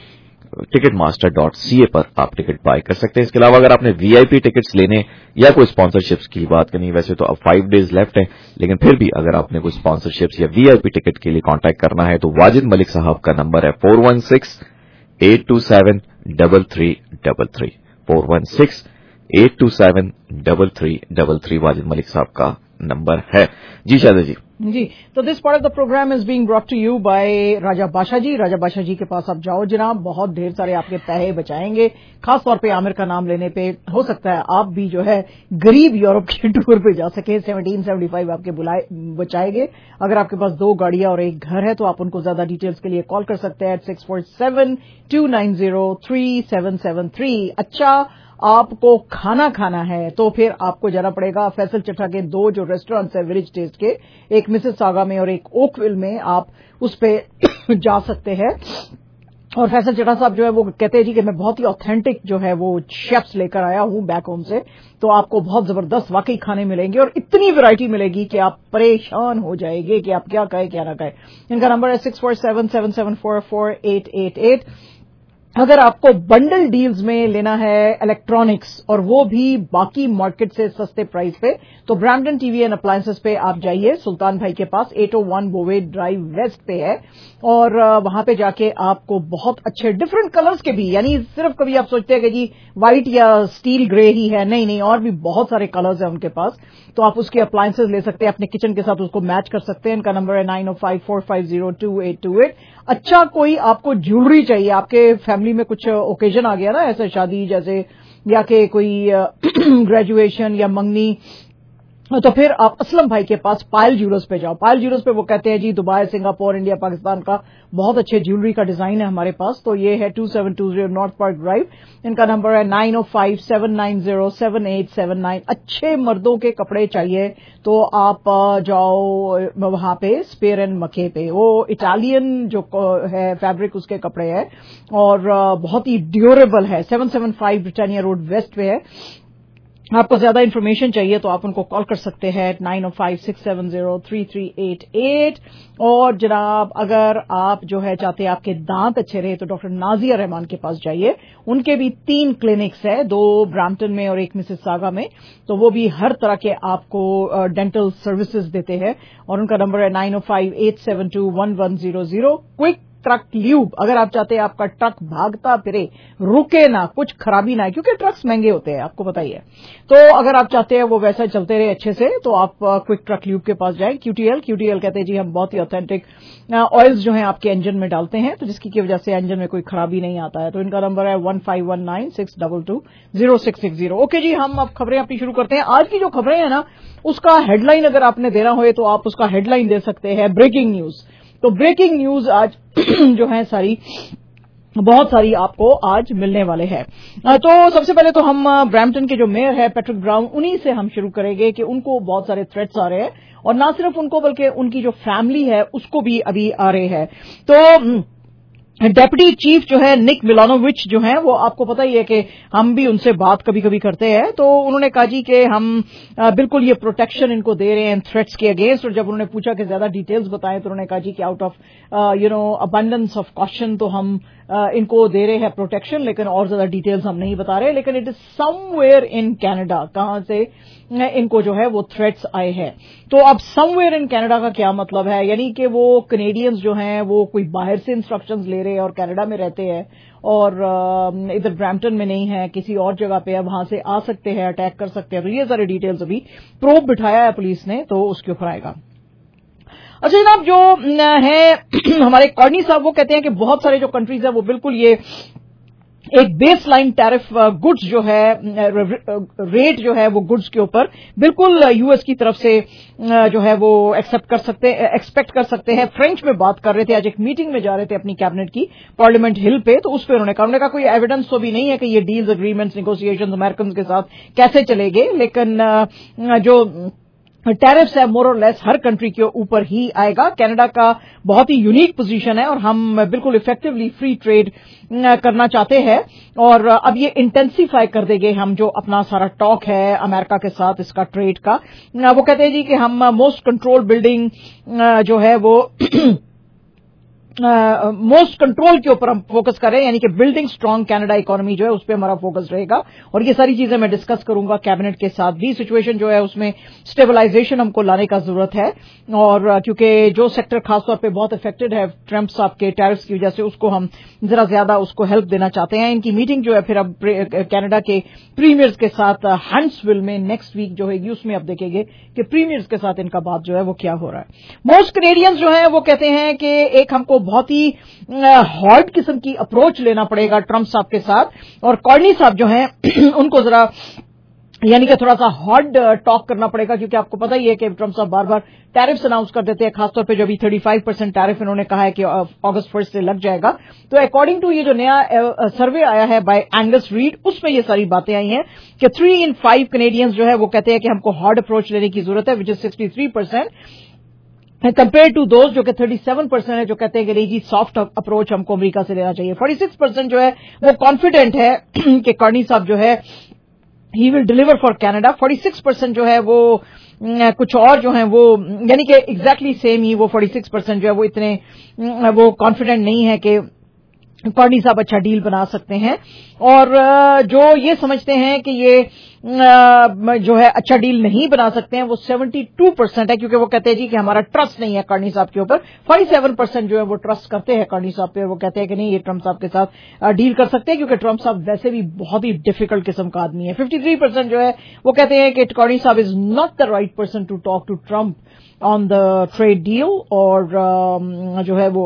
Ticketmaster dot C A पर आप टिकट बाय कर सकते हैं। इसके अलावा अगर आपने वीआईपी टिकट्स लेने या कोई स्पॉन्सरशिप्स की बात करनी, वैसे तो अब फाइव डेज लेफ्ट है, लेकिन फिर भी अगर आपने कोई स्पॉन्सरशिप्स या वीआईपी टिकट के लिए कांटेक्ट करना है तो वाजिद मलिक साहब का नंबर है four one six eight two seven double three double three four one six eight two seven double three double three Wajid Malik साहब का नंबर है। जी शायद जी जी तो this part of the programme is being brought to you by Raja Badshah ji. राजा बादशाह जी के पास आप जाओ जनाब, बहुत ढेर सारे आपके पैसे बचाएंगे। खास तौर पे आमिर का नाम लेने पे हो सकता है आप भी जो है गरीब यूरोप के टूर पे जा सके। सेवनटीन सेवेंटी फाइव आपके बुलाए बचाएंगे। अगर आपके पास दो गाड़ियां और एक घर है तो आप उनको ज्यादा डिटेल्स के लिए कॉल कर सकते हैं eight six four seven two nine zero three seven seven three. अच्छा आपको खाना खाना है तो फिर आपको जाना पड़ेगा फैसल चट्टा के दो जो रेस्टोरेंट्स है विलेज टेस्ट के, एक मिसेस सागा में और एक ओकविल में, आप उस पे जा सकते हैं। और फैसल चट्टा साहब जो है वो कहते हैं जी कि मैं बहुत ही ऑथेंटिक जो है वो शेफ्स लेकर आया हूं बैक होम से, तो आपको बहुत जबरदस्त वाकई खाने मिलेंगे और इतनी वैरायटी मिलेगी कि आप परेशान हो जाएंगे कि आप क्या कहें क्या ना कहें। इनका नंबर है six four seven seven seven four four eight eight eight. अगर आपको बंडल डील्स में लेना है इलेक्ट्रॉनिक्स और वो भी बाकी मार्केट से सस्ते प्राइस पे, तो ब्रैम्पटन टीवी एंड अप्लायंसेस पे आप जाइए। सुल्तान भाई के पास एट ओ वन बोवे ड्राइव वेस्ट पे है, और वहां पे जाके आपको बहुत अच्छे डिफरेंट कलर्स के भी, यानी सिर्फ कभी आप सोचते हैं कि जी व्हाइट या स्टील ग्रे ही है, नहीं नहीं, और भी बहुत सारे कलर्स हैं उनके पास, तो आप उसके अप्लायंसेस ले सकते हैं, अपने किचन के साथ उसको मैच कर सकते हैं। इनका नंबर है nine O five four five zero two eight two eight. अच्छा कोई आपको ज्वेलरी चाहिए, आपके फैमिली में कुछ ओकेजन आ गया ना, ऐसे शादी जैसे या के कोई ग्रेजुएशन या मंगनी, तो फिर आप असलम भाई के पास पायल ज्वेलर्स पे जाओ। पायल ज्वेलर्स पे वो कहते हैं जी दुबई, सिंगापुर, इंडिया, पाकिस्तान का बहुत अच्छे ज्वेलरी का डिजाइन है हमारे पास। तो ये है two seven two zero North Park drive. इनका नंबर है nine O five seven nine zero seven eight seven nine. अच्छे मर्दों के कपड़े चाहिए तो आप जाओ वहां पे स्पेयर एंड मके पे, वो इटालियन जो है फैब्रिक उसके कपड़े है और बहुत ही ड्यूरेबल है। Seven seven five Britannia road west पे है। आपको ज्यादा इन्फॉर्मेशन चाहिए तो आप उनको कॉल कर सकते हैं nine O five six seven zero three three eight eight. और जनाब अगर आप जो है चाहते हैं आपके दांत अच्छे रहे तो डॉक्टर नाजिया रहमान के पास जाइए। उनके भी तीन क्लिनिक्स है, दो ब्रैम्पटन में और एक मिसिसागा में, तो वो भी हर तरह के आपको डेंटल सर्विसेज देते हैं। और उनका नंबर है nine O five eight seven two one one zero zero. Quick truck lube, अगर आप चाहते हैं आपका ट्रक भागता फिरे, रुके ना, कुछ खराबी ना है, क्योंकि ट्रक्स महंगे होते हैं आपको बताइए, तो अगर आप चाहते हैं वो वैसा चलते रहे अच्छे से तो आप क्विक ट्रक ल्यूब के पास जाएं। क्यूटीएल क्यूटीएल कहते हैं जी हम बहुत ही ऑथेंटिक ऑयल्स जो हैं आपके इंजन में डालते हैं, तो जिसकी की वजह से इंजन में कोई खराबी नहीं आता है। तो इनका नंबर है one five one nine six double two zero six six zero. Okay जी, हम अब खबरें अपनी शुरू करते हैं। आज की जो खबरें हैं ना उसका हेडलाइन अगर आपने देना हो तो आप उसका हेडलाइन दे सकते हैं ब्रेकिंग न्यूज। तो ब्रेकिंग न्यूज आज जो है सारी بہت ساری آپ کو آج ملنے والے ہیں. تو سب سے پہلے تو ہم برامپٹن کے جو میئر ہے پیٹرک براؤن, انہی سے ہم شروع کریں گے کہ ان کو بہت سارے تھریٹس آ رہے ہیں, اور نہ صرف ان کو بلکہ ان کی جو فیملی ہے اس کو بھی ابھی آ رہے ہیں. تو ڈیپٹی چیف جو ہے نک ملانووچ جو ہیں, وہ آپ کو پتہ ہی ہے کہ ہم بھی ان سے بات کبھی کبھی کرتے ہیں. تو انہوں نے کہا جی کہ ہم بالکل یہ پروٹیکشن ان کو دے رہے ہیں تھریٹس کے اگینسٹ, اور جب انہوں نے پوچھا کہ زیادہ ڈیٹیلز بتائیں تو انہوں نے کہا جی کہ out of you know abundance of caution تو ہم ان کو دے رہے ہیں پروٹیکشن, لیکن اور زیادہ ڈیٹیلز ہم نہیں بتا رہے. لیکن it is somewhere in Canada, کہاں سے ان کو جو ہے وہ تھریٹس آئے ہیں. تو اب سم ویئر ان کینیڈا کا کیا مطلب ہے, یعنی کہ وہ کینیڈینز جو ہیں وہ کوئی باہر سے انسٹرکشنز لے رہے ہیں اور کینیڈا میں رہتے ہیں اور ادھر برامپٹن میں نہیں ہے, کسی اور جگہ پہ ہے, وہاں سے آ سکتے ہیں, اٹیک کر سکتے ہیں. تو یہ سارے ڈیٹیلز ابھی پروب بٹھایا ہے پولیس نے, تو اس کے اوپر آئے گا. اچھا جناب, جو ہیں ہمارے کارنی صاحب, وہ کہتے ہیں کہ بہت سارے جو کنٹریز ہیں وہ بالکل یہ ایک بیس لائن ٹیرف گڈز جو ہے, ریٹ جو ہے وہ گڈز کے اوپر بالکل یو ایس کی طرف سے جو ہے وہ ایکسپٹ کر سکتے ایکسپیکٹ کر سکتے ہیں. فرینچ میں بات کر رہے تھے, آج ایک میٹنگ میں جا رہے تھے اپنی کیبنٹ کی پارلیمنٹ ہل پہ, تو اس پہ انہوں نے کہا انہوں نے کہا کوئی ایویڈنس تو بھی نہیں ہے کہ یہ ڈیلز, اگریمنٹس, نیگوسیشنز امریکنز کے ساتھ کیسے چلے گے, لیکن جو ٹیرفس ہے مور اور لیس ہر کنٹری کے اوپر ہی آئے گا. کینیڈا کا بہت ہی یونیک پوزیشن ہے اور ہم بالکل افیکٹولی فری ٹریڈ کرنا چاہتے ہیں, اور اب یہ انٹینسیفائی کر دیں گے ہم جو اپنا سارا ٹاک ہے امریکہ کے ساتھ اس کا ٹریڈ کا. وہ کہتے ہیں جی کہ ہم موسٹ کنٹرول بلڈنگ جو ہے وہ موسٹ کنٹرول کے اوپر ہم فوکس کر رہے ہیں, یعنی کہ بلڈنگ اسٹرانگ کینیڈا اکانومی جو ہے اس پہ ہمارا فوکس رہے گا. اور یہ ساری چیزیں میں ڈسکس کروں گا کیبنٹ کے ساتھ بھی. سچویشن جو ہے اس میں اسٹیبلائزیشن ہم کو لانے کا ضرورت ہے, اور کیونکہ جو سیکٹر خاص طور پہ بہت افیکٹڈ ہے ٹرمپ صاحب کے ٹیرفس کی وجہ سے, اس کو ہم ذرا زیادہ اس کو ہیلپ دینا چاہتے ہیں. ان کی میٹنگ جو ہے پھر اب کینیڈا کے پریمیئرز کے ساتھ ہنٹسویل میں نیکسٹ ویک جو ہے گی, اس میں اب دیکھیں گے کہ پریمیئرز کے ساتھ ان کا بات جو ہے وہ کیا ہو رہا ہے. موسٹ کینیڈینز جو ہیں وہ کہتے ہیں کہ ایک ہم کو بہت ہی ہارڈ قسم کی اپروچ لینا پڑے گا ٹرمپ صاحب کے ساتھ, اور کارنی صاحب جو ہیں ان کو ذرا یعنی کہ تھوڑا سا ہارڈ ٹاک کرنا پڑے گا, کیونکہ آپ کو پتہ ہی ہے کہ ٹرمپ صاحب بار بار ٹیرفس اناؤنس کر دیتے ہیں, خاص طور پہ جو ابھی تھرٹی فائیو پرسینٹ ٹیرف انہوں نے کہا ہے کہ اگست فرسٹ سے لگ جائے گا. تو اکارڈنگ ٹو یہ جو نیا سروے آیا ہے بائی اینگس ریڈ, اس میں یہ ساری باتیں آئی ہیں کہ تھری ان فائیو کینیڈینز جو ہے وہ کہتے ہیں کہ ہم کو ہارڈ اپروچ لینے کی ضرورت ہے, which is sixty three percent compare to those جو کہ تھرٹی سیون پرسینٹ ہے جو کہتے ہیں کہ نہیں جی سافٹ اپروچ ہم کو امریکہ سے لینا چاہیے. فورٹی سکس پرسینٹ جو ہے وہ کانفیڈنٹ ہے کہ کارنی صاحب جو ہے he will deliver for Canada. Forty six percent جو ہے وہ کچھ اور جو ہیں وہ یعنی کہ ایگزیکٹلی سیم ہی وہ فورٹی سکس پرسینٹ جو ہے وہ اتنے وہ کانفیڈنٹ نہیں ہے کہ کارنی صاحب اچھا ڈیل بنا سکتے ہیں, اور جو یہ سمجھتے ہیں کہ یہ جو ہے اچھا ڈیل نہیں بنا سکتے ہیں وہ سیونٹی ٹو پرسینٹ ہے, کیونکہ وہ کہتے ہیں جی کہ ہمارا ٹرسٹ نہیں ہے کارنی صاحب کے اوپر. فورٹی سیون پرسینٹ جو ہے وہ ٹرسٹ کرتے ہیں کارنی صاحب پہ, وہ کہتے ہیں کہ نہیں یہ ٹرمپ صاحب کے ساتھ ڈیل کر سکتے ہیں, کیونکہ ٹرمپ صاحب ویسے بھی بہت ہی ڈیفیکلٹ قسم کا آدمی ہے. ففٹی تھری پرسینٹ جو ہے وہ کہتے ہیں کہ کارنی صاحب is not the right person to talk to Trump on the trade deal, اور جو ہے وہ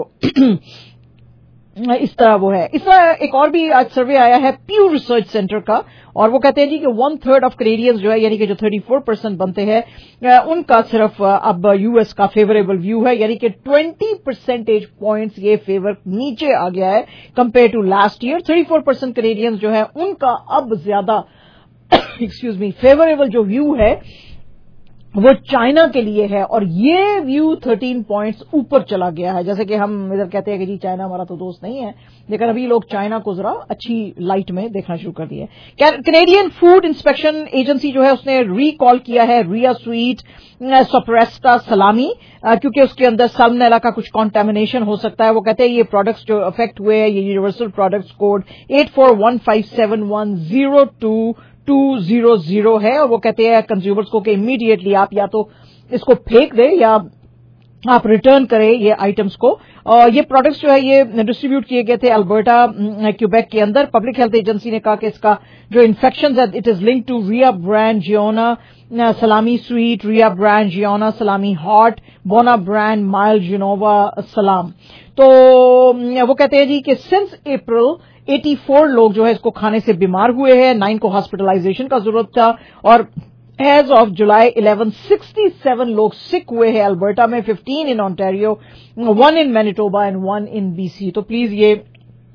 اس طرح وہ ہے. اس طرح ایک اور بھی آج سروے آیا ہے پیو ریسرچ سینٹر کا, اور وہ کہتے ہیں جی کہ ون تھرڈ آف کینیڈینز جو ہے یعنی کہ جو تھرٹی فور پرسینٹ بنتے ہیں ان کا صرف اب یو ایس کا فیوریبل ویو ہے, یعنی کہ ٹوینٹی پرسینٹیج پوائنٹس یہ فیور نیچے آ گیا ہے compare to last year. Thirty four percent Canadians جو ہے ان کا اب زیادہ ایکسکیوز می فیوریبل جو ویو ہے وہ چائنا کے لیے ہے, اور یہ ویو تھرٹین پوائنٹس اوپر چلا گیا ہے. جیسے کہ ہم ادھر کہتے ہیں کہ جی چائنا ہمارا تو دوست نہیں ہے, لیکن ابھی لوگ چائنا کو ذرا اچھی لائٹ میں دیکھنا شروع کر دیا ہے. کینیڈین فوڈ انسپیکشن ایجنسی جو ہے اس نے ری کال کیا ہے ریا سویٹ سپریسٹا سلامی, کیونکہ اس کے اندر سالمونیلا کا کچھ کانٹامینیشن ہو سکتا ہے. وہ کہتے ہیں یہ پروڈکٹس جو افیکٹ ہوئے ہیں یہ universal products code eight four one five seven one zero two two zero zero ہے, اور وہ کہتے ہیں کنزیومرز کو کہ امیڈیٹلی آپ یا تو اس کو پھینک دیں یا آپ ریٹرن کریں یہ آئٹمس کو. اور یہ پروڈکٹس جو ہے یہ ڈسٹریبیوٹ کیے گئے تھے البرٹا کیوبیک کے اندر. پبلک ہیلتھ ایجنسی نے کہا کہ اس کا جو انفیکشن ہے it is link to Rea brand Genoa salami sweet, ریا برانڈ جیونا سلامی ہاٹ, بونا برانڈ مائل جنووا سلام. تو وہ کہتے ہیں جی کہ سنس اپریل ایٹی فور لوگ جو ہے اس کو کھانے سے بیمار ہوئے ہیں, نائن کو ہاسپٹلائزیشن کا ضرورت تھا, اور as of July eleven sixty seven لوگ سک ہوئے ہیں البرٹا میں, fifteen in Ontario, one in Manitoba and one in B C. تو پلیز یہ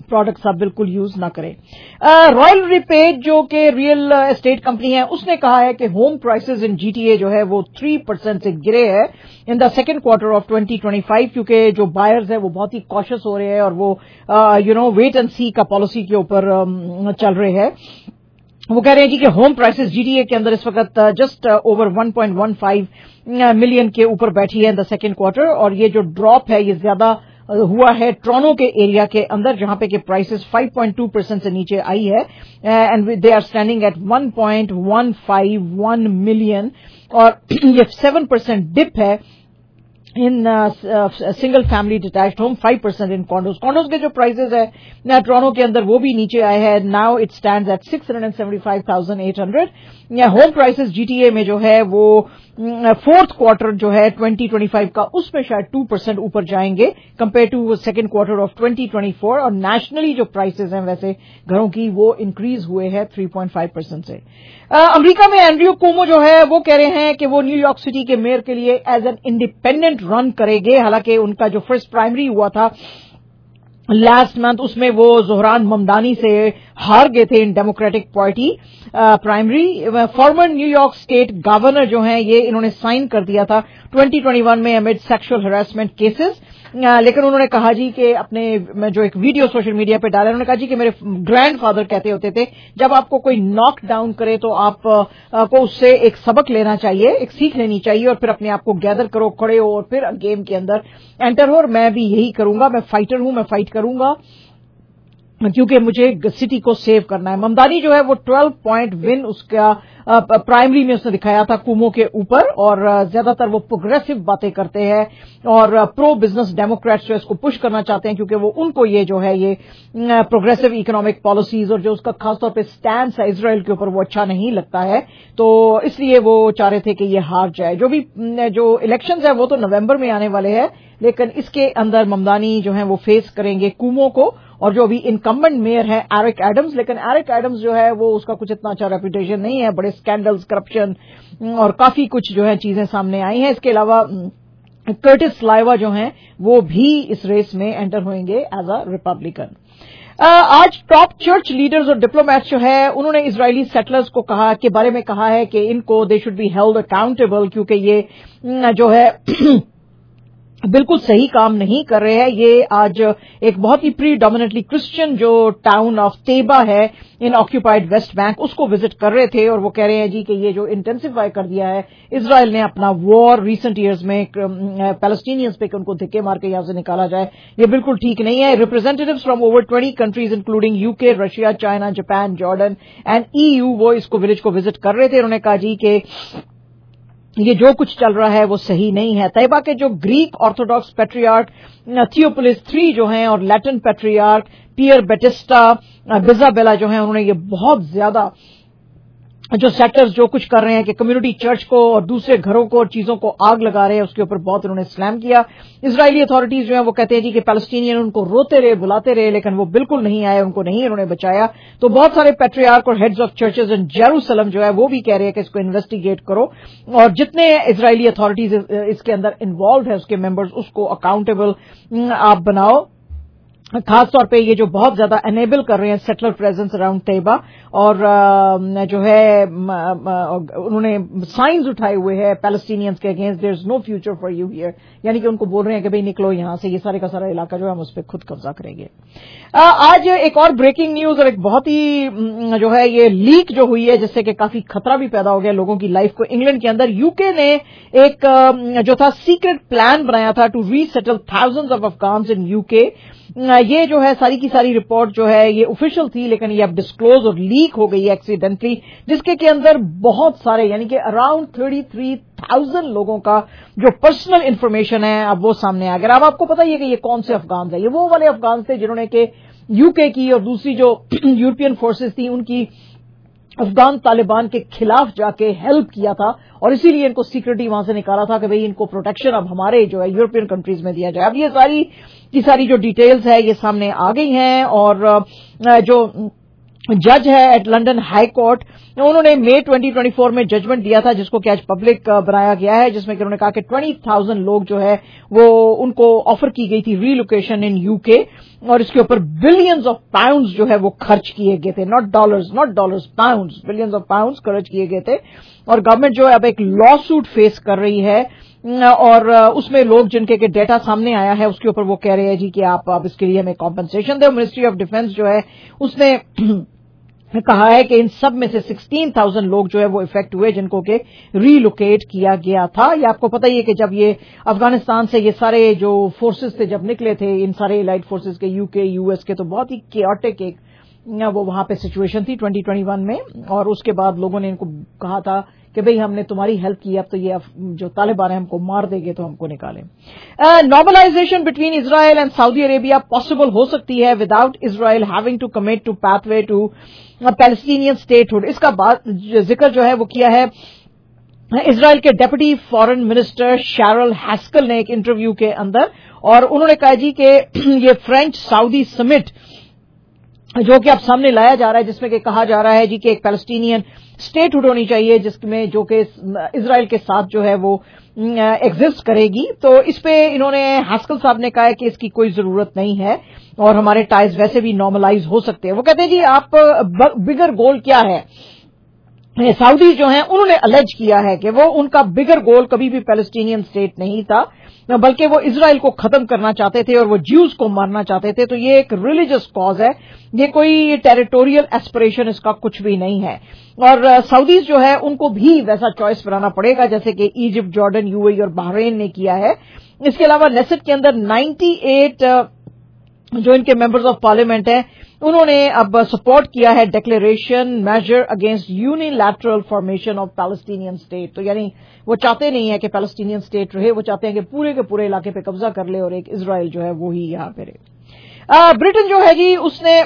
प्रोडक्ट्स आप बिल्कुल यूज ना करें। रॉयल रिपेज जो कि रियल एस्टेट कंपनी है, उसने कहा है कि होम प्राइसेस इन जीटीए जो है वो थ्री परसेंट से गिरे हैं in the second quarter of twenty twenty five, क्योंकि जो बायर्स है वो बहुत ही कॉशियस हो रहे हैं और वो you know wait and see का पॉलिसी के ऊपर uh, चल रहे हैं। वो कह रहे हैं जी कि होम प्राइसेस जीटीए के अंदर इस वक्त just over one point one five million के ऊपर बैठी है इन द सेकेंड क्वार्टर, और ये जो ड्रॉप है ये ज्यादा हुआ है टोरंटो के एरिया के अंदर, जहां पे कि prices five point two percent से नीचे आई है and they are standing at one point one five one million, और ये सेवन परसेंट डिप है in single family detached home, five percent in condos. Condos के जो प्राइसेस है टोरंटो के अंदर वो भी नीचे आए हैं, now it stands at six hundred seventy five thousand eight hundred. Home prices GTA में जो है वो फोर्थ क्वार्टर जो है ट्वेंटी ट्वेंटी फाइव का, उसमें शायद टू परसेंट ऊपर जाएंगे compare to second quarter of twenty twenty four, और नेशनली जो प्राइसेस हैं वैसे घरों की वो इंक्रीज हुए हैं थ्री पॉइंट फाइव परसेंट से। अमेरिका में एंड्रयू कुओमो जो है वो कह रहे हैं कि वो न्यूयॉर्क सिटी के मेयर के लिए एज एन इंडिपेंडेंट रन करेंगे। हालांकि उनका जो फर्स्ट प्राइमरी हुआ था लास्ट मंथ, उसमें वो जोहरान ममदानी से हार गए थे इन democratic party primary. Former New York state governor जो हैं ये इन्होंने साइन कर दिया था ट्वेंटी ट्वेंटी वन में अमिड सेक्सुअल हरासमेंट केसेस, लेकिन उन्होंने कहा जी कि अपने जो एक वीडियो सोशल मीडिया पे डाला, उन्होंने कहा जी कि मेरे ग्रैंडफादर कहते होते थे जब आपको कोई नॉक डाउन करे तो आप को उससे एक सबक लेना चाहिए, एक सीख लेनी चाहिए, और फिर अपने आप को गैदर करो, खड़े हो और फिर गेम के अंदर एंटर हो। और मैं भी यही करूंगा, मैं फाइटर हूं, मैं फाइट करूंगा क्योंकि मुझे सिटी को सेव करना है। ममदानी जो है वो ट्वेल्व पॉइंट विन उसका प्राइमरी में उसने दिखाया था कुमो के ऊपर, और ज्यादातर वो प्रोग्रेसिव बातें करते हैं और प्रो बिजनेस डेमोक्रेट्स जो इसको पुश करना चाहते हैं, क्योंकि वो उनको ये जो है ये प्रोग्रेसिव इकोनॉमिक पॉलिसीज और जो उसका खासतौर पे स्टैंड है इजराइल के ऊपर वो अच्छा नहीं लगता है, तो इसलिए वो चाह रहे थे कि ये हार जाए। जो भी जो इलेक्शंस है वो तो नवंबर में आने वाले हैं, लेकिन इसके अंदर ममदानी जो है वो फेस करेंगे कुमो को, और जो अभी इनकम्बेंट मेयर है एरिक एडम्स, लेकिन एरिक एडम्स जो है वो उसका कुछ इतना अच्छा रेपुटेशन नहीं है, बड़े स्कैंडल्स, करप्शन और काफी कुछ जो है चीजें सामने आई हैं। इसके अलावा कर्टिस लाइवा जो हैं वो भी इस रेस में एंटर होंगे एज अ रिपब्लिकन। आज टॉप चर्च लीडर्स और डिप्लोमैट्स जो है उन्होंने इजरायली सेटलर्स को कहा के बारे में कहा है कि इनको they should be held accountable, क्योंकि ये जो है बिल्कुल सही काम नहीं कर रहे हैं। ये आज एक बहुत ही प्रीडोमिनेटली क्रिश्चियन जो टाउन ऑफ तेबा है इन ऑक्यूपाइड वेस्ट बैंक, उसको विजिट कर रहे थे, और वो कह रहे हैं जी कि ये जो इंटेंसिफाई कर दिया है इजराइल ने अपना वॉर रिसेंट ईयर्स में पैलेस्टीनियंस पे कि उनको धिक्के मार के यहां से निकाला जाए, ये बिल्कुल ठीक नहीं है। Representatives from over twenty countries including UK, Russia, China, Japan, Jordan and EU वो इसको विलेज को विजिट कर रहे थे। उन्होंने कहा जी कि ये जो कुछ चल रहा है वो सही नहीं है। तैयबा के जो Greek Orthodox patriarch Theophilos three जो हैं और लैटिन पैट्रियार्क पियर बेटिस्टा बिजाबेला जो हैं, उन्होंने ये बहुत ज्यादा जो सेक्टर्स जो कुछ कर रहे हैं कि कम्युनिटी चर्च को और दूसरे घरों को और चीजों को आग लगा रहे हैं, उसके ऊपर बहुत उन्होंने स्लैम किया। इजरायली अथॉरिटीज जो है वो कहते हैं जी कि पैलेस्टीनियन उनको रोते रहे, बुलाते रहे, लेकिन वो बिल्कुल नहीं आए, उनको नहीं उन्होंने बचाया। तो बहुत सारे पैट्रियार्क और heads of churches in Jerusalem जो है वो भी कह रहे हैं कि इसको इन्वेस्टिगेट करो, और जितने इजरायली अथॉरिटीज इसके अंदर इन्वॉल्व है उसके मेंबर्स उसको अकाउंटेबल आप बनाओ। खासतौर पे ये जो बहुत ज्यादा एनेबल कर रहे हैं सेटलर प्रेजेंस अराउंड तैयबा, और जो है उन्होंने साइंस उठाए हुए हैं पैलेस्टीनियंस के against, there is no future for you here, यानी कि उनको बोल रहे हैं कि भाई निकलो यहां से, ये सारे का सारा इलाका जो है हम उस पर खुद कब्जा करेंगे। आज एक और ब्रेकिंग न्यूज और एक बहुत ही जो है ये लीक जो हुई है जिससे कि काफी खतरा भी पैदा हो गया लोगों की लाइफ को। इंग्लैंड के अंदर यूके ने एक जो था सीक्रेट प्लान बनाया था to resettle thousands of Afghans in UK. ये जो है सारी की सारी रिपोर्ट जो है ये ऑफिशियल थी, लेकिन ये अब डिस्क्लोज और लीक हो गई है एक्सीडेंटली, जिसके के अंदर बहुत सारे यानी कि अराउंड थर्टी थ्री थाउजेंड लोगों का जो पर्सनल इंफॉर्मेशन है अब वो सामने आ गया। अब आपको पता ही है कि ये कौन से अफगान है, ये वो वाले अफगान थे जिन्होंने के यूके की और दूसरी जो यूरोपियन फोर्सेस थी उनकी अफगान तालिबान के खिलाफ जाके हेल्प किया था, और इसीलिए इनको सीक्रेटली वहां से निकाला था कि भाई इनको प्रोटेक्शन अब हमारे जो है यूरोपियन कंट्रीज में दिया जाए। अब ये सारी की सारी जो डिटेल्स है ये सामने आ गई हैं, और जो जज है एट लंदन हाई कोर्ट उन्होंने मई ट्वेंटी ट्वेंटी फोर में जजमेंट दिया था, जिसको कि आज पब्लिक बनाया गया है, जिसमें कि उन्होंने कहा कि बीस हज़ार लोग जो है वो उनको ऑफर की गई थी रीलोकेशन इन यूके, और इसके ऊपर बिलियंस ऑफ पाउंड्स जो है वो खर्च किए गए थे, not dollars not dollars pounds, billions of pounds खर्च किए गए थे। और गवर्नमेंट जो है अब एक लॉ सूट फेस कर रही है, और उसमें लोग जिनके के डेटा सामने आया है उसके ऊपर वो कह रहे हैं जी कि आप अब इसके लिए हमें कॉम्पनसेशन दो। मिनिस्ट्री ऑफ डिफेंस जो है उसने कहा है कि इन सब में से सोलह हज़ार लोग जो है वो इफेक्ट हुए, जिनको के रीलोकेट किया गया था। ये आपको पता ही है कि जब ये अफगानिस्तान से ये सारे जो फोर्सेस थे जब निकले थे, इन सारे एलाइड फोर्सेस के, यूके यूएस के, तो बहुत ही केओटिक एक वो वहां पे सिचुएशन थी ट्वेंटी ट्वेंटी वन में। और उसके बाद लोगों ने इनको कहा था कि भाई हमने तुम्हारी हेल्प की, अब तो ये जो तालिबान है हमको मार देंगे तो हमको निकालें। Normalization between Israel and Saudi Arabia possible हो सकती है without Israel having to commit to pathway to Palestinian statehood. इसका बात जिक्र जो है वो किया है इजराइल के deputy foreign minister Sharren Haskel ने एक इंटरव्यू के अंदर, और उन्होंने कहा जी कि ये फ्रेंच सऊदी समिट जो कि अब सामने लाया जा रहा है, जिसमें कि कहा जा रहा है जी कि एक पैलेस्टीनियन स्टेटहुड होनी चाहिए जिसमें जो कि इजराइल के साथ जो है वो एग्जिस्ट करेगी। तो इस पे इन्होंने हैस्कल साहब ने कहा है कि इसकी कोई जरूरत नहीं है और हमारे टाइज वैसे भी नॉर्मलाइज हो सकते हैं। वो कहते हैं जी आप बिगर गोल क्या है, सऊदी जो हैं उन्होंने अलेज किया है कि वो उनका बिगर गोल कभी भी पैलेस्टीनियन स्टेट नहीं था, बल्कि वो इजराइल को खत्म करना चाहते थे और वो ज्यूज को मारना चाहते थे। तो ये एक रिलीजियस कॉज है, ये कोई टेरिटोरियल एस्पिरेशन इसका कुछ भी नहीं है। और सऊदीज जो है उनको भी वैसा चॉइस बनाना पड़ेगा जैसे कि इजिप्ट, जॉर्डन, यूएई और बहरीन ने किया है। इसके अलावा नेसेट के अंदर अट्ठानवे जो इनके मेंबर्स ऑफ पार्लियामेंट हैं उन्होंने अब सपोर्ट किया है declaration major against unilateral formation of Palestinian state. तो यानी वो चाहते नहीं है कि पैलेस्टीनियन स्टेट रहे, वो चाहते हैं कि पूरे के पूरे इलाके पे कब्जा कर ले और एक इजराइल जो है वो ही यहां पे रहे। ब्रिटेन जो है जी उसने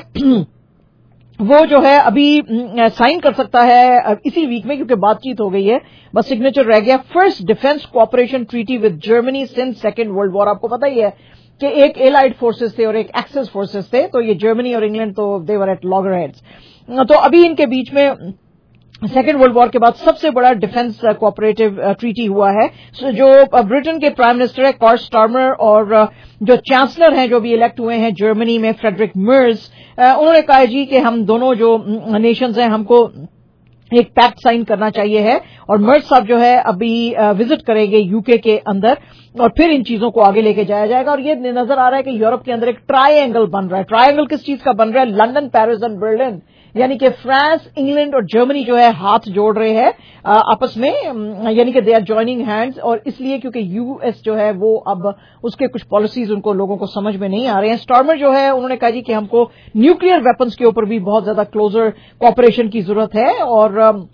वो जो है अभी साइन कर सकता है इसी वीक में, क्योंकि बातचीत हो गई है, बस सिग्नेचर रह गया। First defence cooperation treaty with Germany since Second World War. आपको पता ही है कि एक एलाइड फोर्सेस थे और एक एक्सेस फोर्सेस थे, तो ये जर्मनी और इंग्लैंड तो दे वर एट लॉगरहेड्स। तो अभी इनके बीच में सेकेंड वर्ल्ड वॉर के बाद सबसे बड़ा डिफेंस कोऑपरेटिव ट्रीटी हुआ है। जो ब्रिटेन के प्राइम मिनिस्टर है कॉर स्टार्मर और जो चांसलर हैं जो भी इलेक्ट हुए हैं जर्मनी में फ्रेडरिक मर्ज, उन्होंने कहा जी कि हम दोनों जो नेशंस हैं हमको एक पैक्ट साइन करना चाहिए है। और मर्ज साहब जो है अभी विजिट करेंगे यूके के अंदर और फिर इन चीजों को आगे लेके जाया जाएगा। और ये नजर आ रहा है कि यूरोप के अंदर एक ट्रायंगल बन रहा है। ट्रायंगल किस चीज का बन रहा है? लंदन, पेरिस एंड बर्लिन, यानी कि फ्रांस, इंग्लैंड और जर्मनी जो है हाथ जोड़ रहे हैं आपस में, यानी कि दे आर जॉइनिंग हैंड्स। और इसलिए क्योंकि यूएस जो है वो अब उसके कुछ पॉलिसीज उनको लोगों को समझ में नहीं आ रहे हैं। स्टार्मर जो है उन्होंने कहा जी कि हमको न्यूक्लियर वेपन्स के ऊपर भी बहुत ज्यादा क्लोजर कॉपरेशन की जरूरत है। और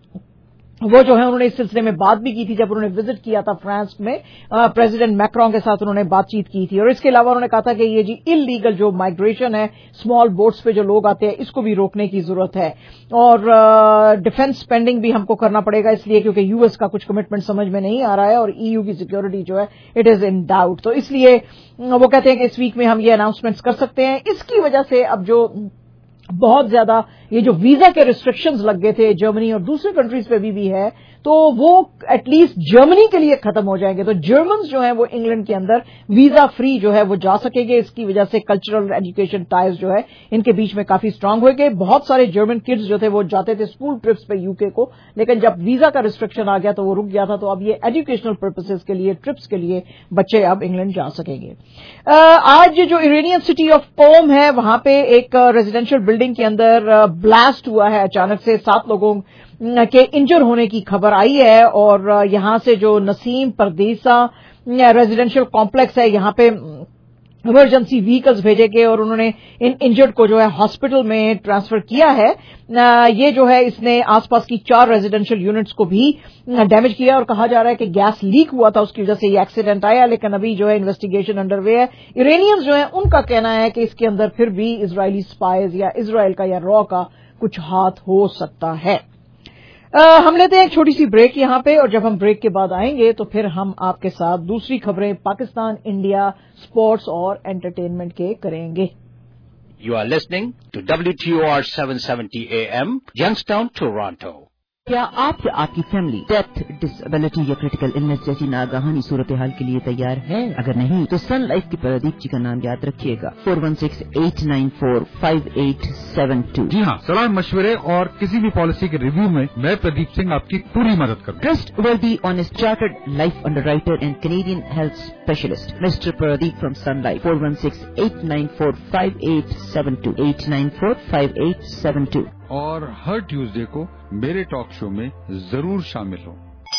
वो जो है उन्होंने इस सिलसिले में बात भी की थी जब उन्होंने विजिट किया था फ्रांस में, प्रेसिडेंट मैक्रोन के साथ उन्होंने बातचीत की थी। और इसके अलावा उन्होंने कहा था कि ये जी इलीगल जो माइग्रेशन है, स्मॉल बोट्स पे जो लोग आते हैं, इसको भी रोकने की जरूरत है। और डिफेंस स्पेंडिंग भी हमको करना पड़ेगा इसलिए क्योंकि यूएस का कुछ कमिटमेंट समझ में नहीं आ रहा है और ईयू की सिक्योरिटी जो है इट इज इन डाउट। तो इसलिए वो कहते हैं कि इस वीक में हम ये अनाउंसमेंट्स कर सकते हैं। इसकी वजह से अब जो बहुत ज्यादा ये जो वीजा के रिस्ट्रिक्शंस लग गए थे जर्मनी और दूसरे कंट्रीज पे भी, भी है, तो वो एटलीस्ट जर्मनी के लिए खत्म हो जाएंगे। तो जर्मन्स जो हैं वो इंग्लैंड के अंदर वीजा फ्री जो है वो जा सकेंगे। इसकी वजह से कल्चरल एजुकेशन टाइज जो है इनके बीच में काफी स्ट्रांग हो गए। बहुत सारे जर्मन किड्स जो थे वो जाते थे स्कूल ट्रिप्स पे यूके को, लेकिन जब वीजा का रिस्ट्रिक्शन आ गया तो वो रुक गया था। तो अब ये एजुकेशनल पर्पसेस के लिए, ट्रिप्स के लिए बच्चे अब इंग्लैंड जा सकेंगे। आज जो इरानियन सिटी ऑफ कोम है वहां पे एक रेजिडेंशियल बिल्डिंग के अंदर ब्लास्ट हुआ है अचानक से, सात लोगों के इंजर होने की खबर आई है। और यहां से जो नसीम परदेसा रेजिडेंशियल कॉम्प्लेक्स है यहां पे इमरजेंसी व्हीकल्स भेजे गए और उन्होंने इन इंजर्ड को जो है हॉस्पिटल में ट्रांसफर किया है। ये जो है इसने आसपास की चार रेजिडेंशियल यूनिट्स को भी डैमेज किया और कहा जा रहा है कि गैस लीक हुआ था, उसकी वजह से ये एक्सीडेंट आया। लेकिन अभी जो है इन्वेस्टिगेशन अंडरवे है। इरानियंस जो है उनका कहना है कि इसके अंदर फिर भी इजरायली स्पाइज या इजराइल का या रॉ का कुछ हाथ हो सकता है। आ, हम लेते हैं एक छोटी सी ब्रेक यहां पे और जब हम ब्रेक के बाद आएंगे तो फिर हम आपके साथ दूसरी खबरें पाकिस्तान, इंडिया, स्पोर्ट्स और एंटरटेनमेंट के करेंगे। You are listening to W T O R seven seventy A M, Youngstown, Toronto. کیا آپ یا آپ کی فیملی ڈیتھ، ڈسبلٹی یا کریٹیکل النس جیسی ناگہانی صورتحال کے لیے تیار ہے؟ اگر نہیں تو سن لائف کی پردیپ جی کا نام یاد رکھیے گا، four one six eight nine four five eight seven two. جی ہاں، صلاح مشورے اور کسی بھی پالیسی کے ریویو میں میں پردیپ سنگھ آپ کی پوری مدد کروں. Trustworthy honest chartered life underwriter and Canadian health specialist mister Pradeep from Sun Life, four one six eight nine four five eight seven two eight nine four five eight seven two. اور ہر ٹیوزڈے کو میرے ٹاک شو میں ضرور شامل ہوں.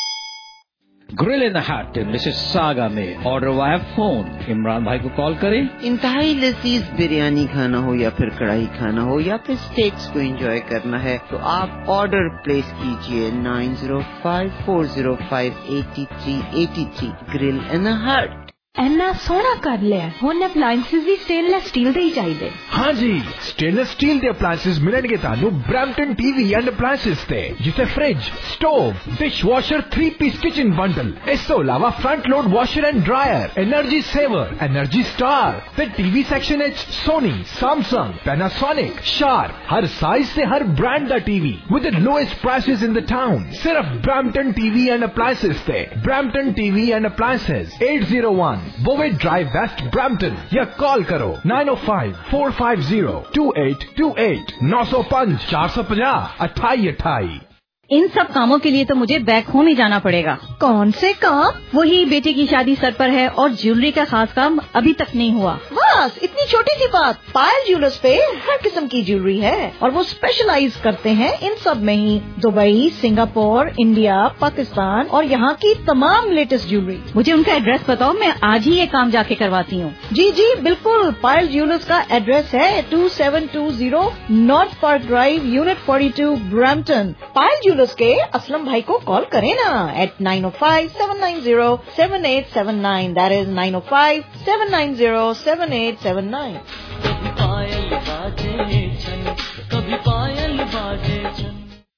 Grill in Hut Mississauga میں آرڈر وایا فون. عمران بھائی کو کال کریں. انتہائی لذیذ بریانی کھانا ہو یا پھر کڑھائی کھانا ہو یا پھر اسٹیکس کو انجوائے کرنا ہے تو آپ آرڈر پلیس کیجئے nine zero five four zero five eighty three eighty three. Grill in Hut. اینا سونا کر لیا ہن اپلائنسز بھی سٹینلیس سٹیل دے ہی چاہیے. ہاں جی، سٹینلیس سٹیل دے اپلائنسز ملن گے تانوں Brampton T V and appliances تے، جسے fridge, stove, dishwasher, three piece kitchen bundle, اس تو علاوہ front load washer and dryer, energy saver, energy star تے ٹی وی سیکشن وچ سونی، سیمسنگ، پیناسونک، شارپ، ہر سائز سے ہر برانڈ دا T V with the lowest prices in the town. صرف Brampton T V and appliances تے. Brampton T V and appliances eight zero one بووے ڈرائیو ویسٹ برامپٹن یا کال کرو nine O five four five zero two eight two eight. نو سو پانچ چار سو پچاس اٹھائی اٹھائی. ان سب کاموں کے لیے تو مجھے بیک ہوم ہی جانا پڑے گا. کون سے کام؟ وہی بیٹے کی شادی سر پر ہے اور جیولری کا خاص کام ابھی تک نہیں ہوا. بس اتنی چھوٹی سی بات. پائل جیولرز پہ ہر قسم کی جیولری ہے اور وہ اسپیشلائز کرتے ہیں ان سب میں ہی. دبئی، سنگاپور، انڈیا، پاکستان اور یہاں کی تمام لیٹسٹ جیولری. مجھے ان کا ایڈریس بتاؤ، میں آج ہی یہ کام جا کے کرواتی ہوں. جی جی بالکل. پائل جیولرز کا ایڈریس ہے two seven two zero North Park Drive, unit forty two, Brampton. Payal کے اسلم بھائی کو کال کریں نا at nine O five seven nine zero seven eight seven nine. That is nine O five seven nine zero seven eight seven nine. کبھی پائل باجے چھن، کبھی پائل باجے چھن.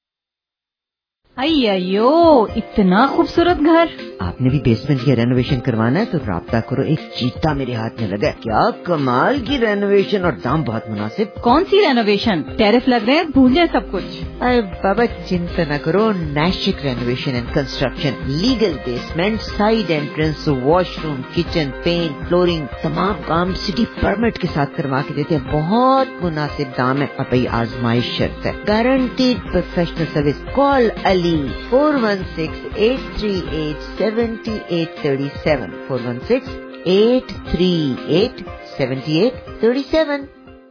ایو اتنا خوبصورت گھر. آپ نے بھی بیسمنٹ کی رینوویشن کروانا ہے تو رابطہ کرو. ایک چیتا میرے ہاتھ میں لگا. کیا کمال کی رینوویشن اور دام بہت مناسب. کون سی رینوویشن؟ ٹیرف لگ رہے ہیں، بھول جائیں سب کچھ. ارے بابا چنتا نہ کرو. Nishak renovation and construction. Legal basement, side entrance, washroom, kitchen, paint, flooring, تمام کام سٹی پرمٹ کے ساتھ کروا کے دیتے ہیں. بہت مناسب دام ہے. اب آزمائش شرط ہے. Guaranteed professional service. Call Ali four one six eight three eight seventy eight thirty seven. Four one six eight three eight seventy eight thirty seven.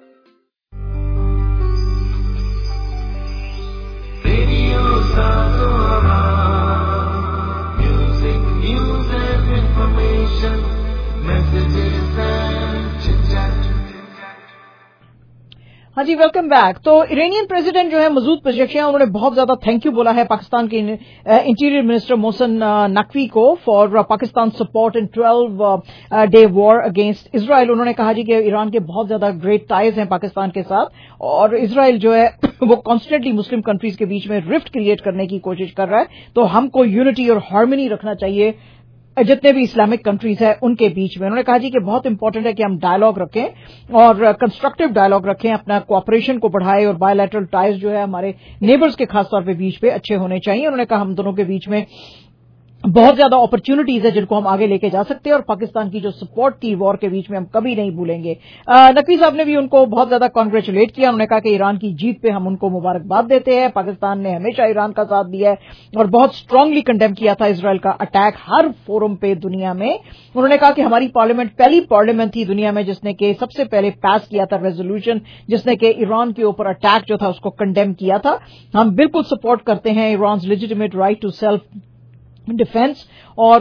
ہاں جی ویلکم بیک. تو ایرانین پریزیڈنٹ جو ہے مزید پروجیکشن، انہوں نے بہت زیادہ تھینک یو بولا ہے پاکستان کے انٹیریئر منسٹر محسن نقوی کو for Pakistan support in twelve day war against Israel. انہوں نے کہا جی کہ ایران کے بہت زیادہ گریٹ ٹائز ہیں پاکستان کے ساتھ اور اسرائیل جو ہے وہ کانسٹنٹلی مسلم کنٹریز کے بیچ میں رفٹ کریٹ کرنے کی کوشش کر رہا ہے. تو ہم کو یونٹی اور ہارمنی رکھنا چاہیے جتنے بھی اسلامک کنٹریز ہیں ان کے بیچ میں. انہوں نے کہا جی کہ بہت امپورٹنٹ ہے کہ ہم ڈائلاگ رکھیں اور کنسٹرکٹیو ڈائلاگ رکھیں، اپنا کوآپریشن کو بڑھائیں اور بائی لیٹرل ٹائز جو ہے ہمارے نیبرز کے خاص طور پہ بیچ پہ اچھے ہونے چاہیے. انہوں نے کہا ہم دونوں کے بیچ میں بہت زیادہ اپرچونٹیز ہے جن کو ہم آگے لے کے جا سکتے ہیں اور پاکستان کی جو سپورٹ تھی وار کے بیچ میں ہم کبھی نہیں بھولیں گے. نقوی صاحب نے بھی ان کو بہت زیادہ کانگریچولیٹ کیا. انہوں نے کہا کہ ایران کی جیت پہ ہم ان کو مبارکباد دیتے ہیں. پاکستان نے ہمیشہ ایران کا ساتھ دیا ہے اور بہت اسٹرانگلی کنڈیم کیا تھا اسرائیل کا اٹیک ہر فورم پہ دنیا میں. انہوں نے کہا کہ ہماری پارلیمنٹ پہلی پارلیمنٹ تھی دنیا میں جس نے کہ سب سے پہلے پاس کیا تھا ریزولوشن جس نے کہ ایران کے اوپر اٹیک جو تھا اس کو کنڈیم کیا تھا. ہم بالکل سپورٹ کرتے ہیں Iran's legitimate right to self defence. اور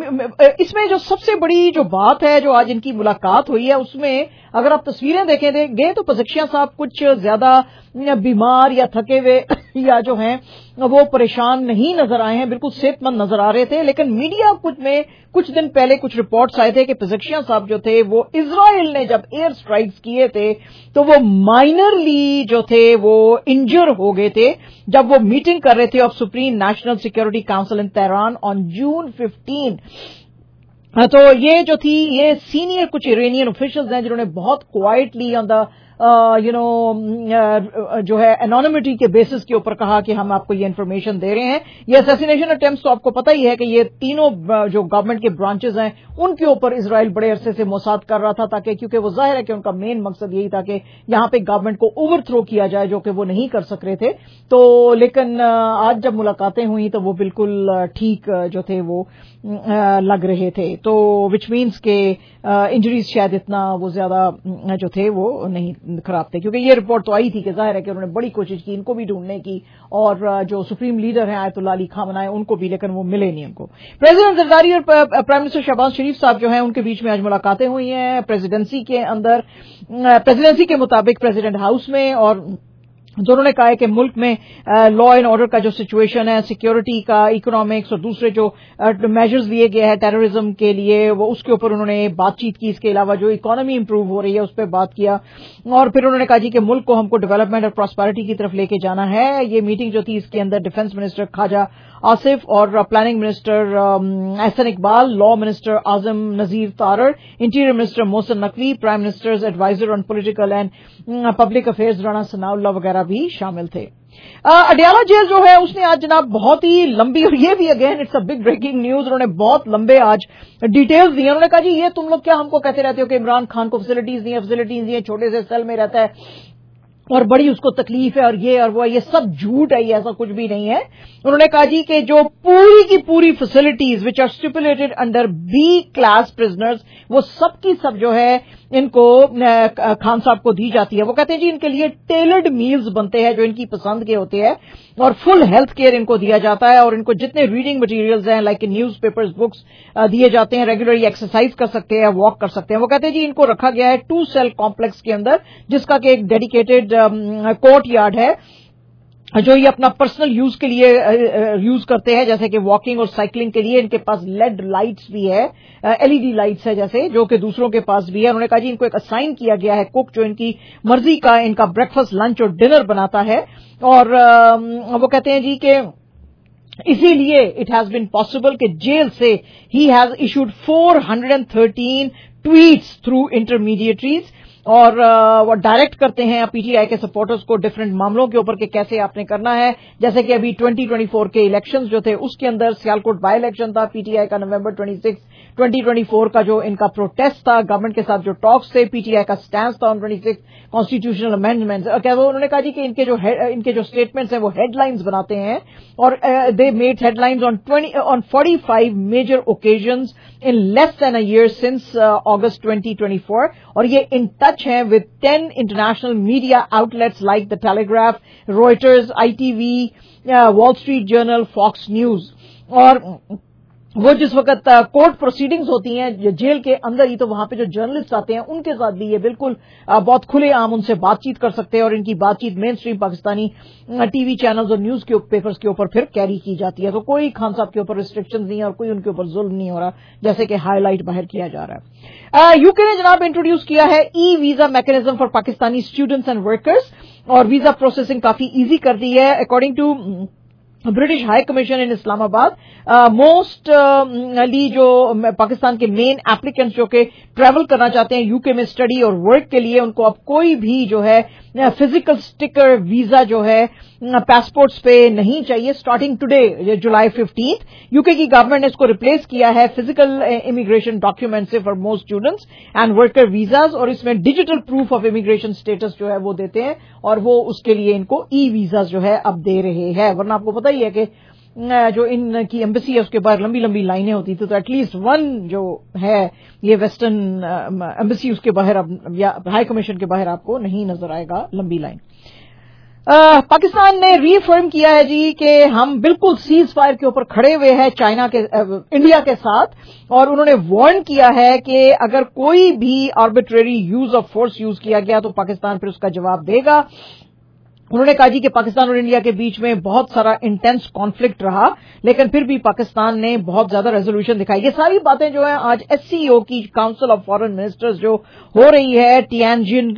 اس میں جو سب سے بڑی جو بات ہے جو آج ان کی ملاقات ہوئی ہے اس میں اگر آپ تصویریں دیکھیں گے تو پزشکیاں صاحب کچھ زیادہ بیمار یا تھکے ہوئے یا جو ہیں وہ پریشان نہیں نظر آئے ہیں، بالکل صحت مند نظر آ رہے تھے. لیکن میڈیا کچھ میں کچھ دن پہلے کچھ رپورٹس آئے تھے کہ پزشکیاں صاحب جو تھے وہ اسرائیل نے جب ایئر سٹرائکس کیے تھے تو وہ مائنرلی جو تھے وہ انجر ہو گئے تھے جب وہ میٹنگ کر رہے تھے of supreme national security council in Tehran on June fifteen. تو یہ جو تھی یہ سینئر کچھ ایرانین آفیشلز ہیں جنہوں نے بہت quietly on the you know جو ہے انونیمٹی کے بیسس کے اوپر کہا کہ ہم آپ کو یہ انفارمیشن دے رہے ہیں. یہ اسیسینیشن اٹیمپٹس تو آپ کو پتہ ہی ہے کہ یہ تینوں جو گورنمنٹ کے برانچز ہیں ان کے اوپر اسرائیل بڑے عرصے سے موساد کر رہا تھا, تاکہ کیونکہ وہ ظاہر ہے کہ ان کا مین مقصد یہی تھا کہ یہاں پہ گورنمنٹ کو اوور تھرو کیا جائے, جو کہ وہ نہیں کر سک رہے تھے. تو لیکن آج جب ملاقاتیں ہوئی تو وہ بالکل ٹھیک جو تھے وہ لگ رہے تھے, تو وچ مینس کہ انجریز شاید اتنا وہ زیادہ جو تھے وہ نہیں خراب تھے, کیونکہ یہ رپورٹ تو آئی تھی کہ ظاہر ہے کہ انہوں نے بڑی کوشش کی ان کو بھی ڈھونڈنے کی, اور جو سپریم لیڈر ہیں آیت اللہ علی خامنہ ان کو بھی, لیکن وہ ملے نہیں ان کو. پریزیڈنٹ زرداری اور پرائم منسٹر شہباز شریف صاحب جو ہیں ان کے بیچ میں آج ملاقاتیں ہوئی ہیں پریزیڈنسی کے اندر, پریزیڈنسی کے مطابق پریزیڈنٹ ہاؤس میں, اور دونوں نے کہا ہے کہ ملک میں لا اینڈ آرڈر کا جو سچویشن ہے, سیکیورٹی کا, اکنامکس اور دوسرے جو میجرز لیے گئے ہیں ٹیررزم کے لیے, وہ اس کے اوپر انہوں نے بات چیت کی. اس کے علاوہ جو اکانومی امپروو ہو رہی ہے اس پہ بات کیا, اور پھر انہوں نے کہا جی کہ ملک کو ہم کو ڈیولپمنٹ اور پراسپیرٹی کی طرف لے کے جانا ہے. یہ میٹنگ جو تھی اس کے اندر ڈیفنس منسٹر خواجہ آصف اور planning minister Ahsan Iqbal, law minister Azam Nazir Tarar, interior minister Mohsin Naqvi, prime minister's adviser on political and public affairs Rana Sanaullah وغیرہ بھی شامل تھے. اڈیالہ جیل جو ہے اس نے آج جناب بہت ہی لمبی, اور یہ بھی again it's a big breaking news, انہوں نے بہت لمبے آج ڈیٹیلز دی. انہوں نے کہا جی یہ تم لوگ کیا ہم کو کہتے رہتے ہو کہ عمران خان کو فیسلٹیز دی ہیں, فیسلٹیز دی ہیں, چھوٹے سے سیل میں رہتا ہے اور بڑی اس کو تکلیف ہے, اور یہ اور وہ, یہ سب جھوٹ ہے, یہ ایسا کچھ بھی نہیں ہے. انہوں نے کہا جی کہ جو پوری کی پوری facilities which are stipulated under B class prisoners, وہ سب کی سب جو ہے ان کو خان صاحب کو دی جاتی ہے. وہ کہتے ہیں جی ان کے لیے ٹیلرڈ میلز بنتے ہیں جو ان کی پسند کے ہوتے ہیں, اور فل ہیلتھ کیئر ان کو دیا جاتا ہے, اور ان کو جتنے ریڈنگ مٹیریلز ہیں لائک نیوز پیپرز, بکس دیے جاتے ہیں, ریگولرلی ایکسرسائز کر سکتے ہیں, واک کر سکتے ہیں. وہ کہتے ہیں جی ان کو رکھا گیا ہے ٹو سیل کمپلیکس کے اندر, جس کا کہ ایک ڈیڈیکیٹڈ کورٹ یارڈ ہے جو یہ اپنا پرسنل یوز کے لیے یوز کرتے ہیں, جیسے کہ واکنگ اور سائیکلنگ کے لیے. ان کے پاس لیڈ لائٹس بھی ہے, ایل ای ڈی لائٹس ہے جیسے, جو کہ دوسروں کے پاس بھی ہے. انہوں نے کہا جی ان کو ایک اسائن کیا گیا ہے کوک جو ان کی مرضی کا ان کا بریکفاسٹ, لنچ اور ڈنر بناتا ہے. اور وہ کہتے ہیں جی کہ اسی لیے اٹ ہیز بین پاسبل کہ جیل سے ہی has issued four hundred and thirteen tweets through intermediaries, اور وہ ڈائریکٹ کرتے ہیں پی ٹی آئی کے سپورٹرز کو ڈفرینٹ معاملوں کے اوپر کہ کیسے آپ نے کرنا ہے. جیسے کہ ابھی ٹوئنٹی ٹوئنٹی فور کے الیکشنز جو تھے اس کے اندر سیالکوٹ بائی الیکشن تھا, پی ٹی آئی کا November twenty six twenty twenty four کا جو ان کا پروٹیسٹ تھا, گورنمنٹ کے ساتھ جو ٹاکس تھے, پی ٹی آئی کا سٹینس تھا on twenty six constitutional amendments. انہوں نے کہا جی کہ ان کے جو ان کے جو اسٹیٹمنٹس ہیں وہ ہیڈ لائنز بناتے ہیں, اور they made headlines on on forty five major occasions in less than a year since uh, August twenty twenty-four, اور یہ in touch ہیں with ten international media outlets like the Telegraph, Reuters, I T V, uh, Wall Street Journal, Fox News. اور وہ جس وقت کورٹ پروسیڈنگز ہوتی ہیں جیل کے اندر ہی, تو وہاں پہ جو جرنلسٹ آتے ہیں ان کے ساتھ بھی یہ بالکل بہت کھلے عام ان سے بات چیت کر سکتے ہیں, اور ان کی بات چیت mainstream Pakistani TV channels اور نیوز کے پیپرز کے اوپر پھر کیری کی جاتی ہے. تو کوئی خان صاحب کے اوپر ریسٹرکشنز نہیں ہے, اور کوئی ان کے اوپر ظلم نہیں ہو رہا جیسے کہ ہائی لائٹ باہر کیا جا رہا ہے. یو کے نے جناب انٹروڈیوس کیا ہے e visa mechanism for Pakistani students and workers, اور ویزا پروسیسنگ کافی ایزی کر دی ہے. According to British high commission in Islamabad, most لی جو پاکستان کے مین ایپلیکنٹس جو کہ ٹریول کرنا چاہتے ہیں یو کے میں اسٹڈی اور ورک کے لیے, ان کو اب کوئی بھی جو ہے فزیکل اسٹیکر ویزا جو ہے پاسپورٹس پہ نہیں چاہیے. Starting today July fifteenth U K کی گورنمنٹ نے اس کو ریپلیس کیا ہے فزیکل امیگریشن ڈاکیومنٹ سے for most students and worker visas, اور اس میں digital proof of immigration status جو ہے وہ دیتے ہیں, اور وہ اس کے لیے ان کو ای ویزاز جو ہے اب دے رہے ہیں. ورنہ آپ کو پتہ ہی ہے کہ جو ان کی ایمبیسی ہے اس کے باہر لمبی لمبی لائنیں ہوتی تھی, تو ایٹ لیسٹ ون جو ہے یہ ویسٹرن ایمبیسی اس کے باہر اب یا ہائی کمیشن کے باہر آپ کو نہیں نظر آئے گا لمبی لائن. پاکستان نے ری افرم کیا ہے جی کہ ہم بالکل سیز فائر کے اوپر کھڑے ہوئے ہیں چائنا کے انڈیا کے ساتھ, اور انہوں نے وارن کیا ہے کہ اگر کوئی بھی arbitrary use of force use کیا گیا تو پاکستان پھر اس کا جواب دے گا. انہوں نے کہا جی کہ پاکستان اور انڈیا کے بیچ میں بہت سارا انٹینس کانفلکٹ رہا, لیکن پھر بھی پاکستان نے بہت زیادہ ریزولوشن دکھائی. یہ ساری باتیں جو ہیں آج ایس سی او کی کاؤنسل آف فارن منسٹرز جو ہو رہی ہے ٹیانجن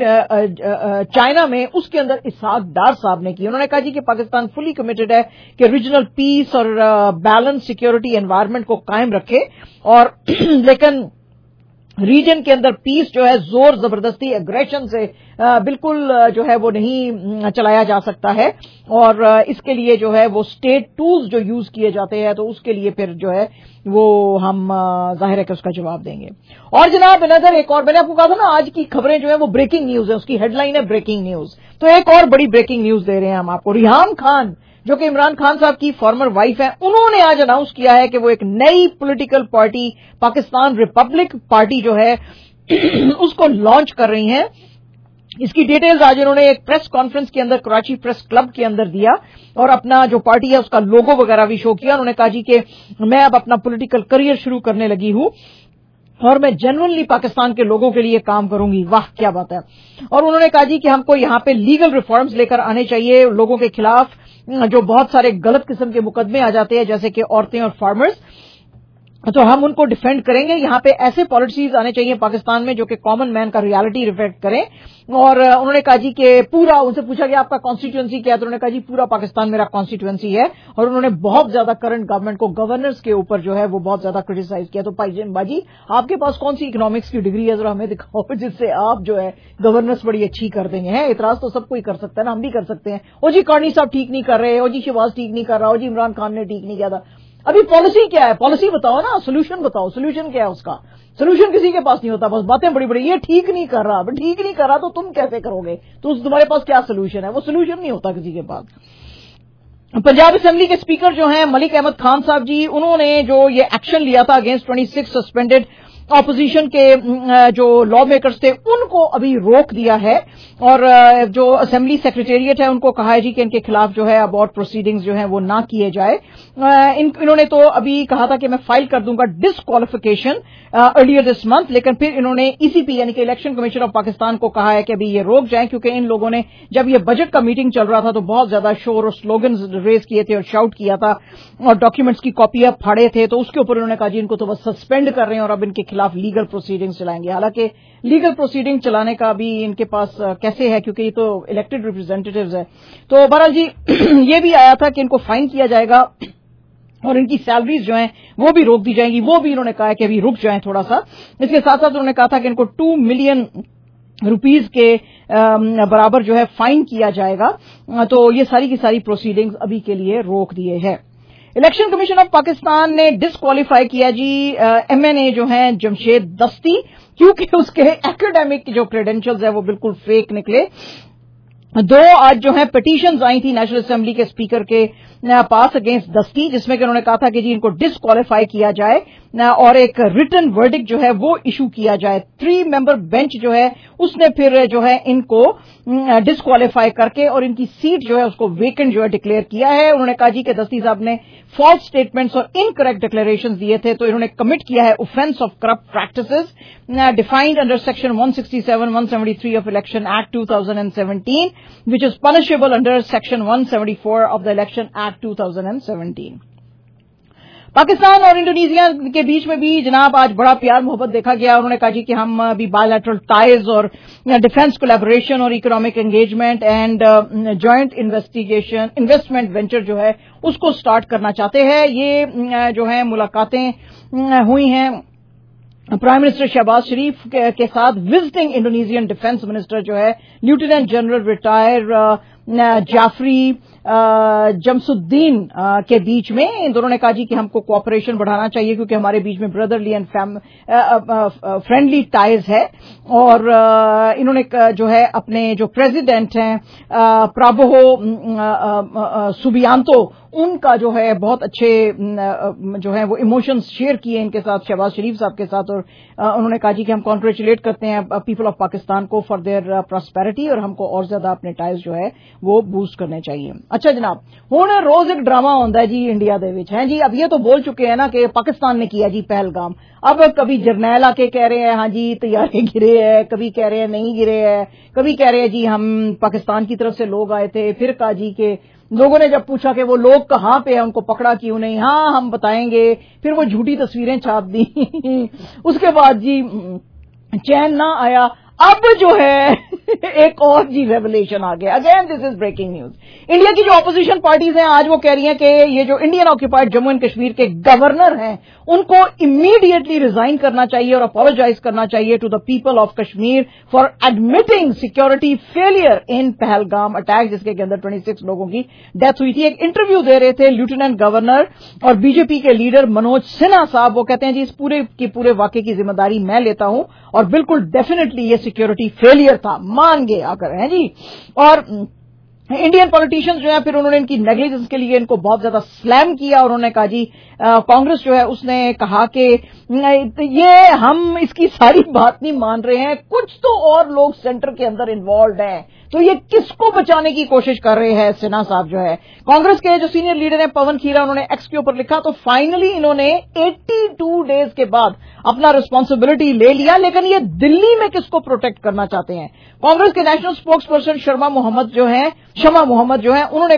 چائنا میں, اس کے اندر اسحاق ڈار صاحب نے کی. انہوں نے کہا جی کہ پاکستان فلی کمیٹڈ ہے کہ ریجنل پیس اور بیلنس سیکیورٹی انوائرمنٹ کو قائم رکھے, اور لیکن रीजन के अंदर पीस जो है जोर जबरदस्ती एग्रेशन से बिल्कुल जो है वो नहीं चलाया जा सकता है, और इसके लिए जो है वो स्टेट टूल्स जो यूज किए जाते हैं तो उसके लिए फिर जो है वो हम जाहिर है कि उसका जवाब देंगे। और जनाब नजर एक और, मैंने आपको कहा था ना आज की खबरें जो है वो ब्रेकिंग न्यूज है, उसकी हेडलाइन है ब्रेकिंग न्यूज, तो एक और बड़ी ब्रेकिंग न्यूज दे रहे हैं हम आपको। रिहाम खान जो कि इमरान खान साहब की फॉर्मर वाइफ है, उन्होंने आज अनाउंस किया है कि वो एक नई political party Pakistan republic party जो है उसको लॉन्च कर रही हैं। इसकी डिटेल्स आज उन्होंने एक प्रेस कॉन्फ्रेंस के अंदर कराची प्रेस क्लब के अंदर दिया और अपना जो पार्टी है उसका लोगो वगैरह भी शो किया। उन्होंने कहा जी कि मैं अब अपना पॉलिटिकल करियर शुरू करने लगी हूं और मैं जेन्युइनली पाकिस्तान के लोगों के लिए काम करूंगी। वाह क्या बात है। और उन्होंने कहा जी कि हमको यहां पे लीगल रिफॉर्म्स लेकर आने चाहिए लोगों के खिलाफ जो बहुत सारे गलत किस्म के मुकदमे आ जाते हैं जैसे कि औरतें और फार्मर्स, तो हम उनको डिफेंड करेंगे। यहां पे ऐसे पॉलिसीज आने चाहिए पाकिस्तान में जो कि कॉमन मैन का रियलिटी रिफ्लेक्ट करें। और उन्होंने कहा जी कि पूरा, उनसे पूछा गया आपका कॉन्स्टिट्यूएंसी क्या है, तो उन्होंने कहा जी पूरा पाकिस्तान मेरा कॉन्स्टिट्यूएंसी है। और उन्होंने बहुत ज्यादा करंट गवर्नमेंट को गवर्नेंस के ऊपर जो है वो बहुत ज्यादा क्रिटिसाइज किया। तो भाईजान बाजी आपके पास कौन सी इकोनॉमिक्स की डिग्री है, जरा हमें दिखाओ जिससे आप जो है गवर्नेंस बड़ी अच्छी कर देंगे। हैं इतराज तो सब कोई कर सकता है ना, हम भी कर सकते हैं। ओ जी कार्नी साहब ठीक नहीं कर रहे, ओ जी शहबाज ठीक नहीं कर रहा, ओ जी इमरान खान ने ठीक नहीं किया था। अभी पॉलिसी क्या है, पॉलिसी बताओ ना, सोल्यूशन बताओ, सोल्यूशन क्या है उसका। सोल्यूशन किसी के पास नहीं होता, बस बातें बड़ी बड़ी, ये ठीक नहीं कर रहा, ठीक नहीं कर रहा तो तुम कैसे करोगे, तो तुम्हारे पास क्या सोल्यूशन है, वो सोल्यूशन नहीं होता किसी के पास। पंजाब असेंबली के स्पीकर जो हैं मलिक अहमद खान साहब जी, उन्होंने जो ये एक्शन लिया था अगेंस्ट छब्बीस सस्पेंडेड ऑपोजिशन के जो लॉ मेकर्स थे उनको अभी रोक दिया है। और जो असेंबली सेक्रेटेरिएट है उनको कहा है जी कि इनके खिलाफ जो है अबॉर्ट प्रोसीडिंग्स जो है वो ना किए जाए। इन, इन्होंने तो अभी कहा था कि मैं फाइल कर दूंगा डिसक्वालिफिकेशन अर्लियर दिस मंथ, लेकिन फिर इन्होंने ईसीपी यानी कि इलेक्शन कमीशन ऑफ पाकिस्तान को कहा है कि अभी ये रोक जाए, क्योंकि इन लोगों ने जब ये बजट का मीटिंग चल रहा था तो बहुत ज्यादा शोर और स्लोगन रेज किए थे और शाउट किया था और डॉक्यूमेंट्स की कॉपियां फाड़े थे, तो उसके ऊपर उन्होंने कहा जी इनको तो बस सस्पेंड कर रहे हैं और अब इनके खिलाफ लीगल प्रोसीडिंग्स चलाएंगे। हालांकि लीगल प्रोसीडिंग चलाने का भी इनके पास कैसे है, क्योंकि ये तो इलेक्टेड रिप्रेजेंटेटिव्स है। तो बहरहाल जी ये भी आया था कि इनको फाइन किया जाएगा और इनकी सैलरीज जो हैं वो भी रोक दी जाएंगी, वो भी इन्होंने कहा है कि अभी रुक जाएं थोड़ा सा। इसके साथ साथ उन्होंने कहा था कि इनको टू मिलियन रुपीज के बराबर जो है फाइन किया जाएगा। तो ये सारी की सारी प्रोसीडिंग्स अभी के लिए रोक दिए हैं। इलेक्शन कमीशन ऑफ पाकिस्तान ने डिसक्वालीफाई किया जी एमएनए जो है जमशेद दस्ती, क्योंकि उसके एकेडमिक जो क्रेडेंशियल्स है वो बिल्कुल फेक निकले। दो आज जो है पिटीशंस आई थी नेशनल असेंबली के स्पीकर के पास अगेंस्ट दस्ती, जिसमें कि उन्होंने कहा था कि जी इनको डिसक्वालीफाई किया जाए और एक रिटन वर्डिक्ट जो है वो इशू किया जाए। थ्री मेंबर बेंच जो है उसने फिर जो है इनको डिसक्वालीफाई करके और इनकी सीट जो है उसको वेकेंट जो है डिक्लेयर किया है। उन्होंने कहा जी कि दस्ती साहब ने फॉल्स स्टेटमेंट्स और इनकरेक्ट डिक्लेरेशंस दिए थे, तो इन्होंने कमिट किया है offence of corrupt practices defined under section one sixty seven one seventy three of election act two thousand seventeen, which is punishable under section one seventy-four of the election act two thousand seventeen। Pakistan और इंडोनेशिया के बीच में भी जनाब आज बड़ा प्यार मोहब्बत देखा गया। उन्होंने कहा जी कि हम भी बायलैटरल टाइज और डिफेंस कोलैबोरेशन और economic engagement and joint investigation investment venture जो है उसको स्टार्ट करना चाहते हैं। ये जो है मुलाकातें हुई हैं प्राइम मिनिस्टर शहबाज शरीफ के, के साथ विजिटिंग इंडोनेशियन डिफेंस मिनिस्टर जो है lieutenant general retire Jafri Jamsuddin के बीच में। इन दोनों ने कहा जी कि हमको कोऑपरेशन बढ़ाना चाहिए क्योंकि हमारे बीच में ब्रदरली एंड फ्रेंडली टाइज है। और इन्होंने जो है अपने जो प्रेसिडेंट हैं प्राबोहो सुबियांतो उनका जो है बहुत अच्छे जो है वो इमोशंस शेयर किए इनके साथ शहबाज शरीफ साहब के साथ। और उन्होंने कहा जी कि हम कॉन्ग्रेचुलेट करते हैं पीपल ऑफ पाकिस्तान को फॉर देयर प्रॉस्पेरिटी और हमको और ज्यादा अपने टाइज जो है वो बूस्ट करने चाहिए। अच्छा जनाब, हुण रोज एक ड्रामा होता है जी इंडिया दे विच है जी। अब ये तो बोल चुके हैं ना कि पाकिस्तान ने किया जी पहलगाम। अब कभी जरनैल आके कह रहे हैं हाँ जी तैयारे गिरे हैं, कभी कह रहे हैं नहीं गिरे हैं, कभी कह रहे हैं जी हम पाकिस्तान की तरफ से लोग आए थे। फिर कहा जी के लोगों ने जब पूछा कि वो लोग कहाँ पे हैं, उनको पकड़ा क्यों नहीं, हाँ हम बताएंगे। फिर वो झूठी तस्वीरें छाप दी उसके बाद जी चैन ना आया। अब जो है ایک اور جی ریولیشن آ گیا. Again this is breaking news. India کی جو اپوزیشن پارٹیز ہیں آج وہ کہہ رہی ہیں کہ یہ جو Indian occupied Jammu and Kashmir کے گورنر ہیں ان کو امیڈیٹلی ریزائن کرنا چاہیے اور اپولوجائز کرنا چاہیے to the people of Kashmir for admitting security failure in Pahalgam attack جس کے اندر چھبیس لوگوں کی ڈیتھ ہوئی تھی. ایک انٹرویو دے رہے تھے لیفٹیننٹ گورنر اور بی جے پی کے لیڈر منوج سنہا صاحب. وہ کہتے ہیں جی اس پورے کی پورے واقعے کی ذمہ داری میں لیتا ہوں اور بالکل ڈیفینیٹلی یہ سیکورٹی فیلئر تھا, مان گئے آ کر ہیں جی. اور انڈین پولیٹیشینز جو ہیں پھر انہوں نے ان کی نیگلیجنس کے لیے ان کو بہت زیادہ سلیم کیا اور انہوں نے کہا جی کانگریس جو ہے اس نے کہا کہ یہ ہم اس کی ساری بات نہیں مان رہے ہیں, کچھ تو اور لوگ سینٹر کے اندر انوالوڈ ہیں, تو یہ کس کو بچانے کی کوشش کر رہے ہیں سنہا صاحب جو ہے. کانگریس کے جو سینئر لیڈر ہیں پون کھیرا انہوں نے ایکس کے اوپر لکھا تو فائنلی انہوں نے ایٹی ٹو ڈیز کے بعد اپنا ریسپانسبلٹی لے لیا, لیکن یہ دلی میں کس کو پروٹیکٹ کرنا چاہتے ہیں. کانگریس کے national spokesperson Sharma Mohammad جو ہیں شمع محمد جو ہیں انہوں نے